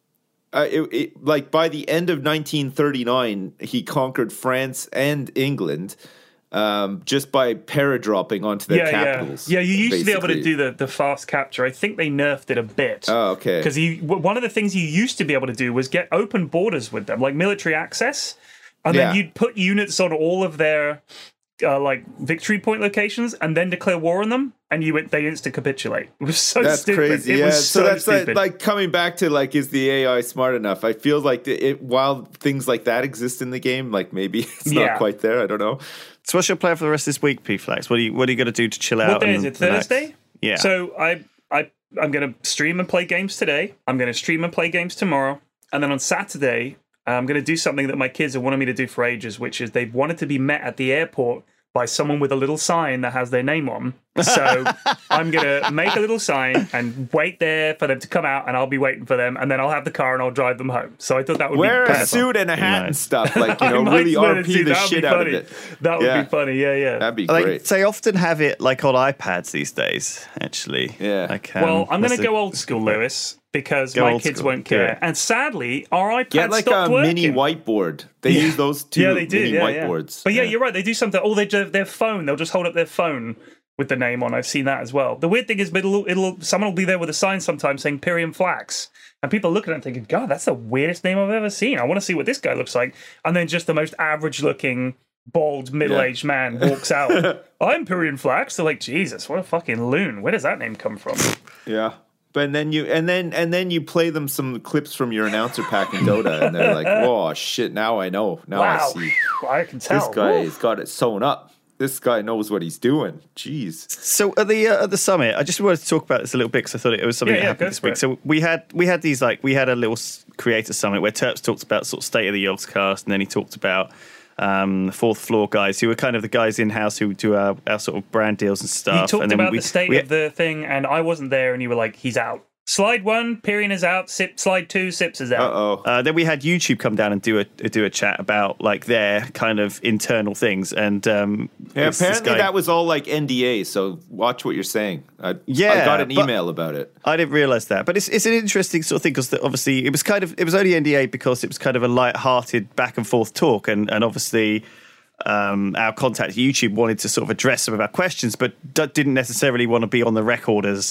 like by the end of 1939, he conquered France and England. Just by paradropping onto their capitals. Yeah, you used to be able to do the fast capture. I think they nerfed it a bit. Oh, okay. Because one of the things you used to be able to do was get open borders with them, like military access. And then you'd put units on all of their like victory point locations and then declare war on them. And they instant capitulate. It was so that's stupid. Crazy. It was so that's stupid. like coming back to like, is the AI smart enough? I feel like while things like that exist in the game, like maybe it's not quite there. I don't know. So what's your plan for the rest of this week, P-Flax? What are you going to do to chill out? What day is it? Thursday? Yeah. So I'm going to stream and play games today. I'm going to stream and play games tomorrow. And then on Saturday, I'm going to do something that my kids have wanted me to do for ages, which is they've wanted to be met at the airport by someone with a little sign that has their name on. So I'm going to make a little sign and wait there for them to come out, and I'll be waiting for them, and then I'll have the car and I'll drive them home. So I thought that would wear be a suit and a hat and stuff, like, really RP the shit out of it. That would be funny, yeah. That'd be great. They often have it like on iPads these days, actually. Yeah. Like, well, I'm going to go old school, Lewis, because my kids won't care. Yeah. And sadly, our iPads get like stopped a working. mini whiteboard. They use those too. Yeah, they do. Mini whiteboards. But you're right. They do something. Oh, their phone. They'll just hold up their phone with the name on. I've seen that as well. The weird thing is, someone will be there with a sign sometimes saying Pyrian Flax, and people look at it and thinking, God, that's the weirdest name I've ever seen. I want to see what this guy looks like. And then just the most average-looking, bald, middle-aged man walks out. I'm Pyrian Flax. They're like, Jesus, what a fucking loon. Where does that name come from? Yeah. But then you play them some clips from your announcer pack in Dota, and they're like, "Oh shit! Now I know. Now I see. I can tell. This guy's got it sewn up. This guy knows what he's doing. Jeez." So at the summit, I just wanted to talk about this a little bit because I thought it was something that happened this week. So we had a little creator summit where Terps talked about sort of state of the Yogscast, and then he talked about the fourth floor guys who were kind of the guys in house who do our sort of brand deals and stuff. You talked about the state of the thing, and I wasn't there, and you were like, "He's out." Slide 1, Pyrian is out. Slide 2, Sips is out. Then we had YouTube come down and do a chat about like their kind of internal things, and apparently that was all like NDA. So watch what you're saying. I got an email about it. I didn't realize that, but it's an interesting sort of thing because obviously it was only NDA because it was kind of a light-hearted back and forth talk, and obviously. Our contact at YouTube wanted to sort of address some of our questions, but didn't necessarily want to be on the record as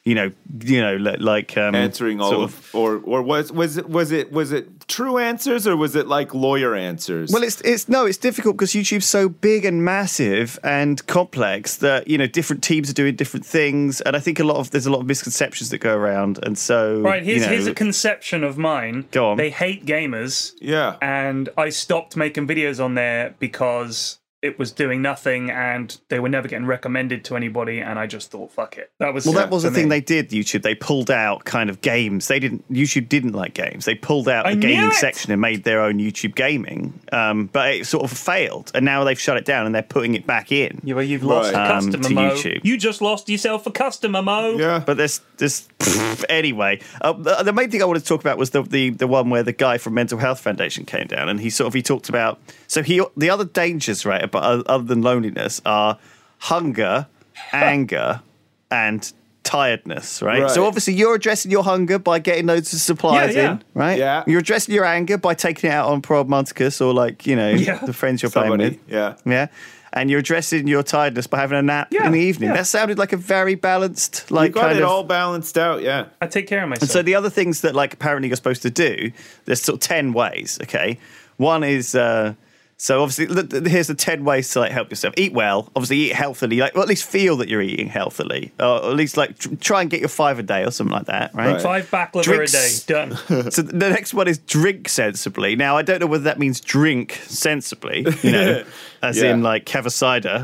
like answering all of, or was it true answers, or was it like lawyer answers? Well, it's difficult because YouTube's so big and massive and complex that different teams are doing different things, and I think there's a lot of misconceptions that go around, and so here's a conception of mine. Go on. They hate gamers, and I stopped making videos on there because it was doing nothing and they were never getting recommended to anybody, and I just thought, fuck it. That was the thing they did, YouTube. They pulled out kind of games. YouTube didn't like games. They pulled out the gaming section and made their own YouTube gaming. But it sort of failed, and now they've shut it down and they're putting it back in. Yeah, well, you've lost a customer, to Mo. YouTube. You just lost yourself a customer, Mo. Yeah. But there's anyway. The main thing I wanted to talk about was the one where the guy from Mental Health Foundation came down, and he talked about the other dangers, right? But other than loneliness are hunger, anger, and tiredness, right? So obviously you're addressing your hunger by getting loads of supplies in, right? Yeah. You're addressing your anger by taking it out on Prob Monticus or the friends you're playing with. Yeah. Yeah. And you're addressing your tiredness by having a nap in the evening. Yeah. That sounded like a very balanced, you got it all balanced out, yeah. I take care of myself. And so the other things that apparently you're supposed to do, there's sort of 10 ways, okay? One is so obviously here's the 10 ways to help yourself. Eat well, obviously eat healthily, or at least feel that you're eating healthily, or at least try and get your 5 a day or something like that, right? 5 baklava a day, done. So the next one is drink sensibly. Now I don't know whether that means drink sensibly, as in have a cider.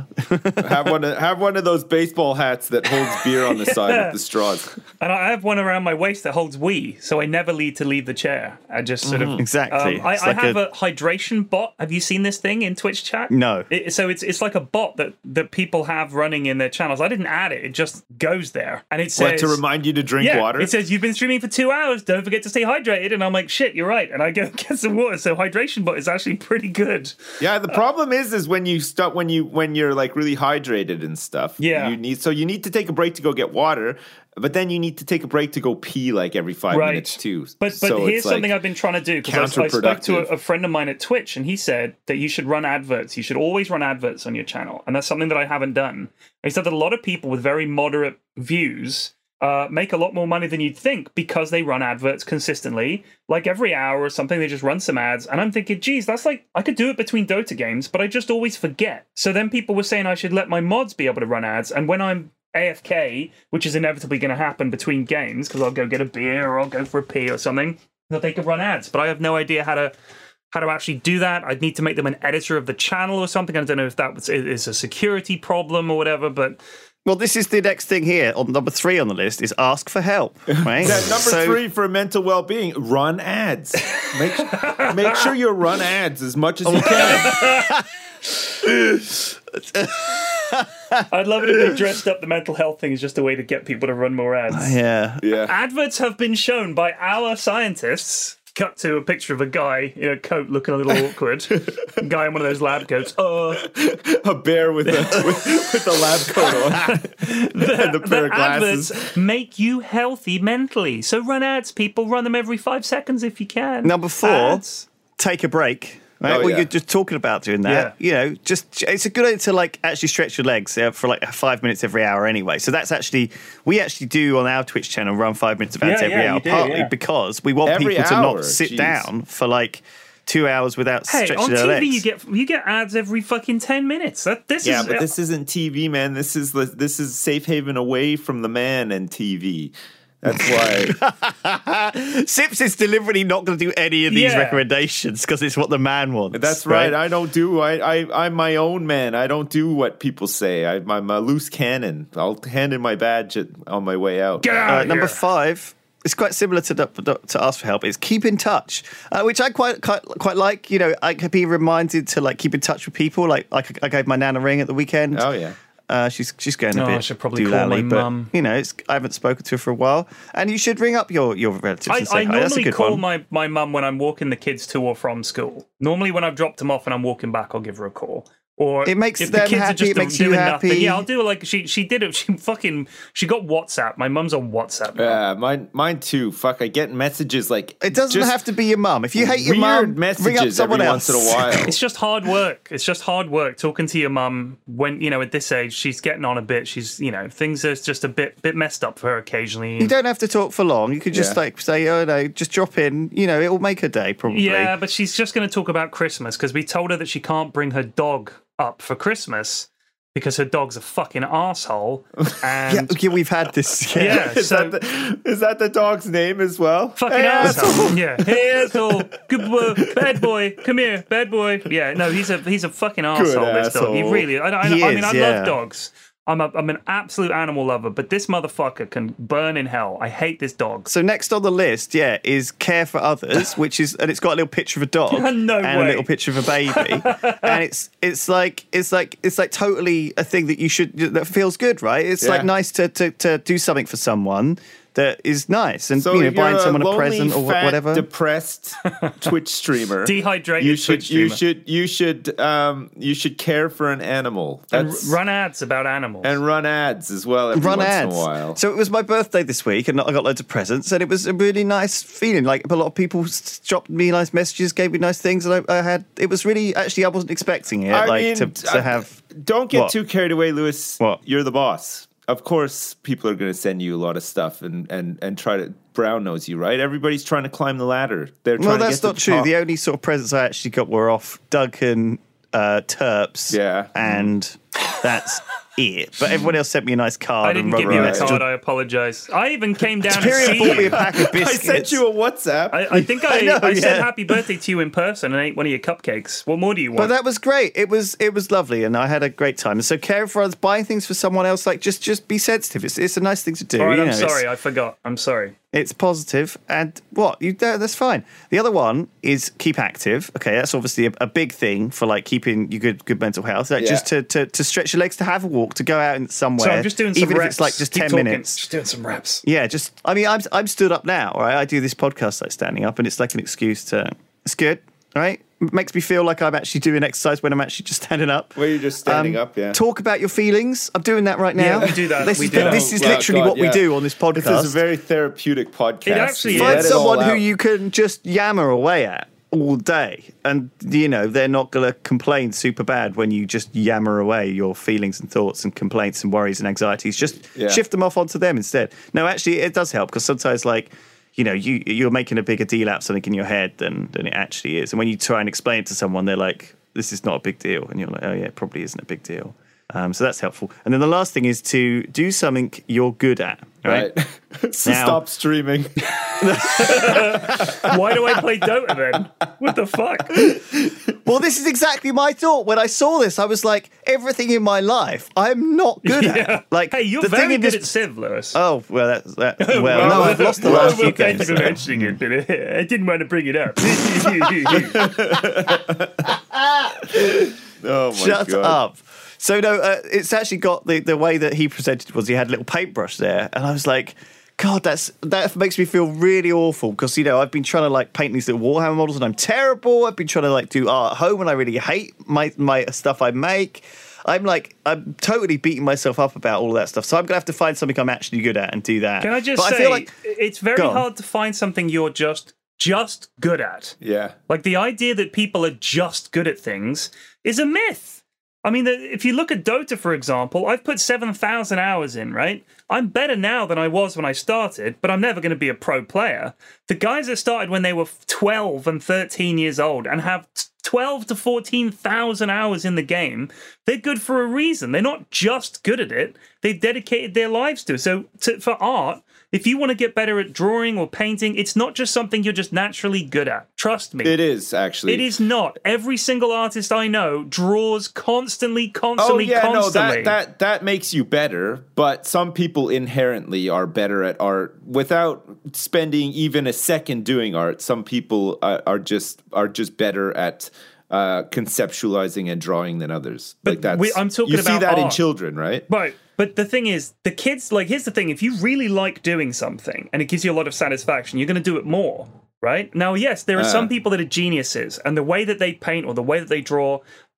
have one of those baseball hats that holds beer on the side with the straws. And I have one around my waist that holds wee, so I never need to leave the chair. I just sort of exactly. I have a hydration bot. Have you seen this thing in Twitch chat? No. So it's like a bot that people have running in their channels. I didn't add it; it just goes there, and it says to remind you to drink water. It says you've been streaming for 2 hours. Don't forget to stay hydrated. And I'm like, shit, you're right. And I go get some water. So hydration bot is actually pretty good. Yeah. The problem is when you stop when you're really hydrated and stuff. Yeah. You need to take a break to go get water. But then you need to take a break to go pee every 5 minutes too. But here's something I've been trying to do, because I spoke to a friend of mine at Twitch, and he said that you should run adverts. You should always run adverts on your channel, and that's something that I haven't done. He said that a lot of people with very moderate views make a lot more money than you'd think because they run adverts consistently, every hour or something. They just run some ads, and I'm thinking, geez, that's I could do it between Dota games, but I just always forget. So then people were saying I should let my mods be able to run ads, and when I'm AFK, which is inevitably going to happen between games, because I'll go get a beer or I'll go for a pee or something, that they could run ads. But I have no idea how to actually do that. I'd need to make them an editor of the channel or something. I don't know if that is a security problem or whatever, but... Well, this is the next thing here. On number 3 on the list is ask for help, right? Number 3 for mental well-being, run ads. Make sure you run ads as much as you can. I'd love it if they dressed up the mental health thing as just a way to get people to run more ads. Yeah. Adverts have been shown by our scientists. Cut to a picture of a guy in a coat looking a little awkward. A guy in one of those lab coats. A bear with a lab coat on. And a pair of glasses. Adverts make you healthy mentally. So run ads, people. Run them every 5 seconds if you can. Number 4, take a break. Right? You're just talking about doing that. Yeah. It's a good idea to actually stretch your legs for 5 minutes every hour anyway. So that's we actually do on our Twitch channel run 5 minutes of ads every hour, partly because we want people to not sit down for 2 hours without stretching their legs. On TV you get ads every fucking 10 minutes. But this isn't TV, man. This is safe haven away from the man and TV. That's why Sips is deliberately not going to do any of these recommendations because it's what the man wants. That's right. I don't do. I'm my own man. I don't do what people say. I'm a loose cannon. I'll hand in my badge on my way out. Get out of here. Number 5. It's quite similar to ask for help. It's keep in touch, which I quite like. I could be reminded to keep in touch with people. I gave my nan a ring at the weekend. Oh yeah. She's going a bit. I should probably call my mum. I haven't spoken to her for a while, and you should ring up your relatives and say hi. I That's a normally good call one. my mum when I'm walking the kids to or from school. Normally, when I've dropped them off and I'm walking back, I'll give her a call. Or it makes if them the kids happy, are just it makes you doing happy. Nothing. Yeah, I'll do it like she did it. She got WhatsApp. My mum's on WhatsApp now. Yeah, mine too. Fuck, I get messages like it doesn't have to be your mum. If you hate your mum, ring up someone else. Once in a while. It's just hard work. It's just hard work talking to your mum when, you know, at this age she's getting on a bit. She's, you know, things are just a bit messed up for her occasionally. You don't have to talk for long. You could just like say, oh no, just drop in. You know, it will make her day probably. Yeah, but she's just going to talk about Christmas because we told her that she can't bring her dog up for Christmas because her dog's a fucking asshole. And yeah, we've had this. Yeah, is that the dog's name as well? Fucking asshole. Yeah, hey asshole, good boy, bad boy, come here, bad boy. Yeah, no, he's a fucking asshole. This dog, he really. I love dogs. I'm an absolute animal lover, but this motherfucker can burn in hell. I hate this dog. So next on the list, is care for others, which is, and it's got a little picture of a dog a little picture of a baby, and it's like totally a thing that feels good, right? It's like nice to do something for someone that is nice, and so buying someone a present or whatever. Depressed Twitch streamer, dehydrated Twitch streamer. You should care for an animal and run ads about animals and run ads as well. Every once in a while. So it was my birthday this week, and I got loads of presents, and it was a really nice feeling. Like a lot of people dropped me nice messages, gave me nice things, and it was really actually I wasn't expecting it. To have. Don't get too carried away, Lewis. What? You're the boss. Of course, people are going to send you a lot of stuff and try to brown nose you, right? Everybody's trying to climb the ladder. That's not true. The only sort of presents I actually got were off Duncan Terps. Yeah. And that's it. But everyone else sent me a nice card. I didn't give you a card. I apologise. I even came down to see bought me a pack of biscuits. I sent you a WhatsApp. I think I said happy birthday to you in person and ate one of your cupcakes. What more do you want? But that was great. It was lovely, and I had a great time. And so caring for others, buying things for someone else, like just be sensitive. It's a nice thing to do. All right, I'm sorry. I forgot. I'm sorry. It's positive, and that's fine. The other one is keep active. Okay, that's obviously a big thing for like keeping you good mental health. Like just to stretch your legs, to have a walk, to go out in somewhere. So I'm just doing some even reps. If it's like just Keep 10 talking. minutes. Just doing some reps. Yeah, I'm stood up now. Right, I do this podcast like standing up, and it's like an excuse to. It's good, right? It makes me feel like I'm actually doing exercise when I'm actually just standing up. Where you're just standing up, yeah. Talk about your feelings. I'm doing that right now. Yeah, we do that. This is literally what we do on this podcast. This is a very therapeutic podcast. It actually Find someone who you can just yammer away at all day, and they're not going to complain super bad when you just yammer away your feelings and thoughts and complaints and worries and anxieties. Just shift them off onto them instead. No, actually, it does help because sometimes you're making a bigger deal out of something in your head than it actually is. And when you try and explain it to someone, they're like, this is not a big deal. And you're like, oh yeah, it probably isn't a big deal. So that's helpful. And then the last thing is to do something you're good at, right? So stop streaming. Why do I play Dota then? What the fuck? Well, this is exactly my thought. When I saw this, I was like, everything in my life, I'm not good at. Like, hey, you're very good at Civ, Lewis. Oh, well, no, I've lost the last few games. Thank you for mentioning it, but I didn't want to bring it up. Oh, my Shut God. up. So, no, it's actually got the way that he presented was he had a little paintbrush there. And I was like, God, that makes me feel really awful because, I've been trying to like paint these little Warhammer models and I'm terrible. I've been trying to like do art at home and I really hate my stuff I make. I'm totally beating myself up about all of that stuff. So I'm going to have to find something I'm actually good at and do that. Can I just say, I feel like, it's very hard to find something you're just good at. Yeah. Like the idea that people are just good at things is a myth. I mean, if you look at Dota, for example, I've put 7,000 hours in, right? I'm better now than I was when I started, but I'm never going to be a pro player. The guys that started when they were 12 and 13 years old and have 12 to 14,000 hours in the game, they're good for a reason. They're not just good at it. They've dedicated their lives to it. So for art, if you want to get better at drawing or painting, it's not just something you're just naturally good at. Trust me. It is, actually. It is not. Every single artist I know draws constantly. No, that makes you better, but some people inherently are better at art without spending even a second doing art. Some people are just better at conceptualizing and drawing than others. But I'm talking about you see that art. in children, right? Right. But the thing is, the kids, like, here's the thing. If you really like doing something and it gives you a lot of satisfaction, you're going to do it more, right? Now, yes, there are some people that are geniuses, and the way that they paint or the way that they draw,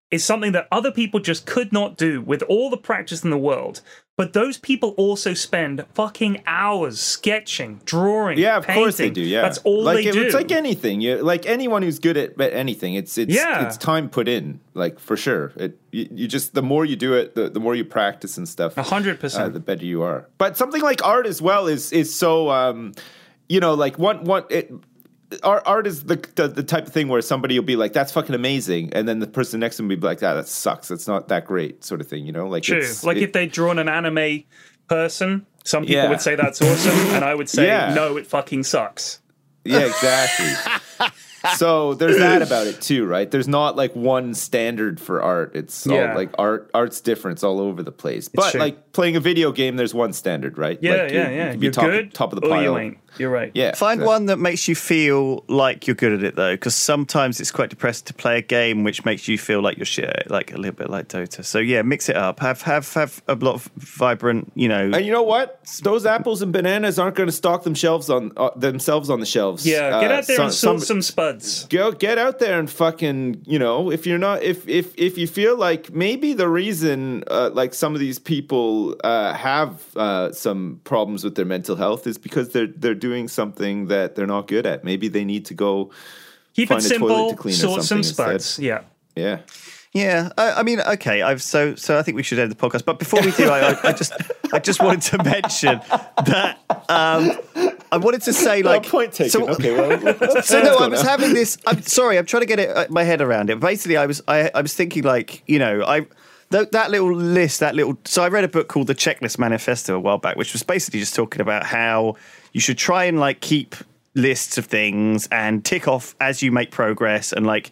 is something that other people just could not do with all the practice in the world. But those people also spend fucking hours sketching, drawing, yeah, of painting. Course they do. Yeah, that's all they do. It's like anything. Like anyone who's good at anything, it's time put in. Like for sure. You just the more you do it, the more you practice and stuff. 100%. The better you are. But something like art as well is so like art is the type of thing where somebody will be like, that's fucking amazing, and then the person next to them will be like, that sucks, it's not that great, sort of thing, like true. If they'd drawn an anime person, some people would say that's awesome, and I would say no, it fucking sucks. Yeah, exactly. So there's that about it too, right? There's not like one standard for art. It's all like art's different. It's all over the place. But like playing a video game, there's one standard, right? Yeah. You're good, top of the pile. You ain't. You're right. Yeah. Find one that makes you feel like you're good at it, though, because sometimes it's quite depressing to play a game which makes you feel like you're shit, like a little bit like Dota. So yeah, mix it up. Have a lot of vibrant, And you know what? Those apples and bananas aren't going to stock themselves on the shelves. Yeah, get out there and sort some spuds. Get out there and fucking, if you're not, if you feel like maybe the reason like some of these people have some problems with their mental health is because they're doing something that they're not good at. Maybe they need to go keep find it simple, a toilet to clean sort or some something spuds. instead. Yeah. Yeah, I mean, okay. So I think we should end the podcast. But before we do, I just wanted to mention that I wanted to say, like, point taken. So, okay, well, so no, I was having this. I'm sorry, I'm trying to get my head around it. Basically, I was thinking, like, that little list, So I read a book called The Checklist Manifesto a while back, which was basically just talking about how you should try and like keep lists of things and tick off as you make progress, and like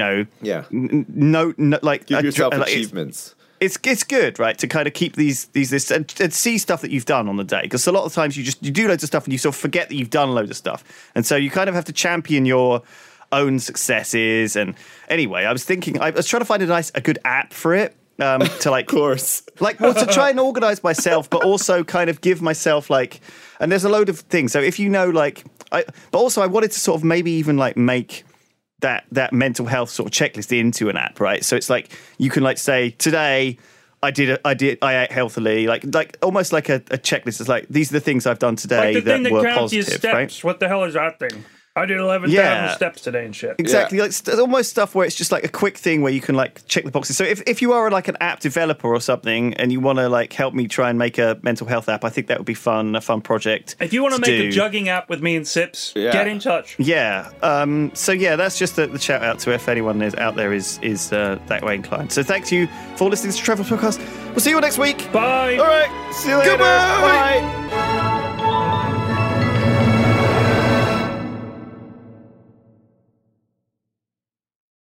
like give yourself achievements. It's good, right, to kind of keep these lists and see stuff that you've done on the day, because a lot of times you do loads of stuff and you sort of forget that you've done loads of stuff, and so you kind of have to champion your own successes. And anyway, I was trying to find a good app for it. To like, of course, to try and organize myself, but also kind of give myself and there's a load of things. So if but also I wanted to sort of maybe even like make that mental health sort of checklist into an app, right? So it's like you can like say, today I ate healthily, like almost like a checklist. It's like, these are the things I've done today that were positive, steps. Right? What the hell is that thing? I did 11,000 steps today and shit. Exactly. Yeah. Like, it's almost stuff where it's just like a quick thing where you can like check the boxes. So if you are like an app developer or something and you want to like help me try and make a mental health app, I think that would be a fun project. If you want to make a jugging app with me and Sips, get in touch. Yeah. So yeah, that's just the shout out to if anyone is out there is that way inclined. So thanks you for listening to Travel Podcast. We'll see you all next week. Bye. All right. See you later. Goodbye. Bye.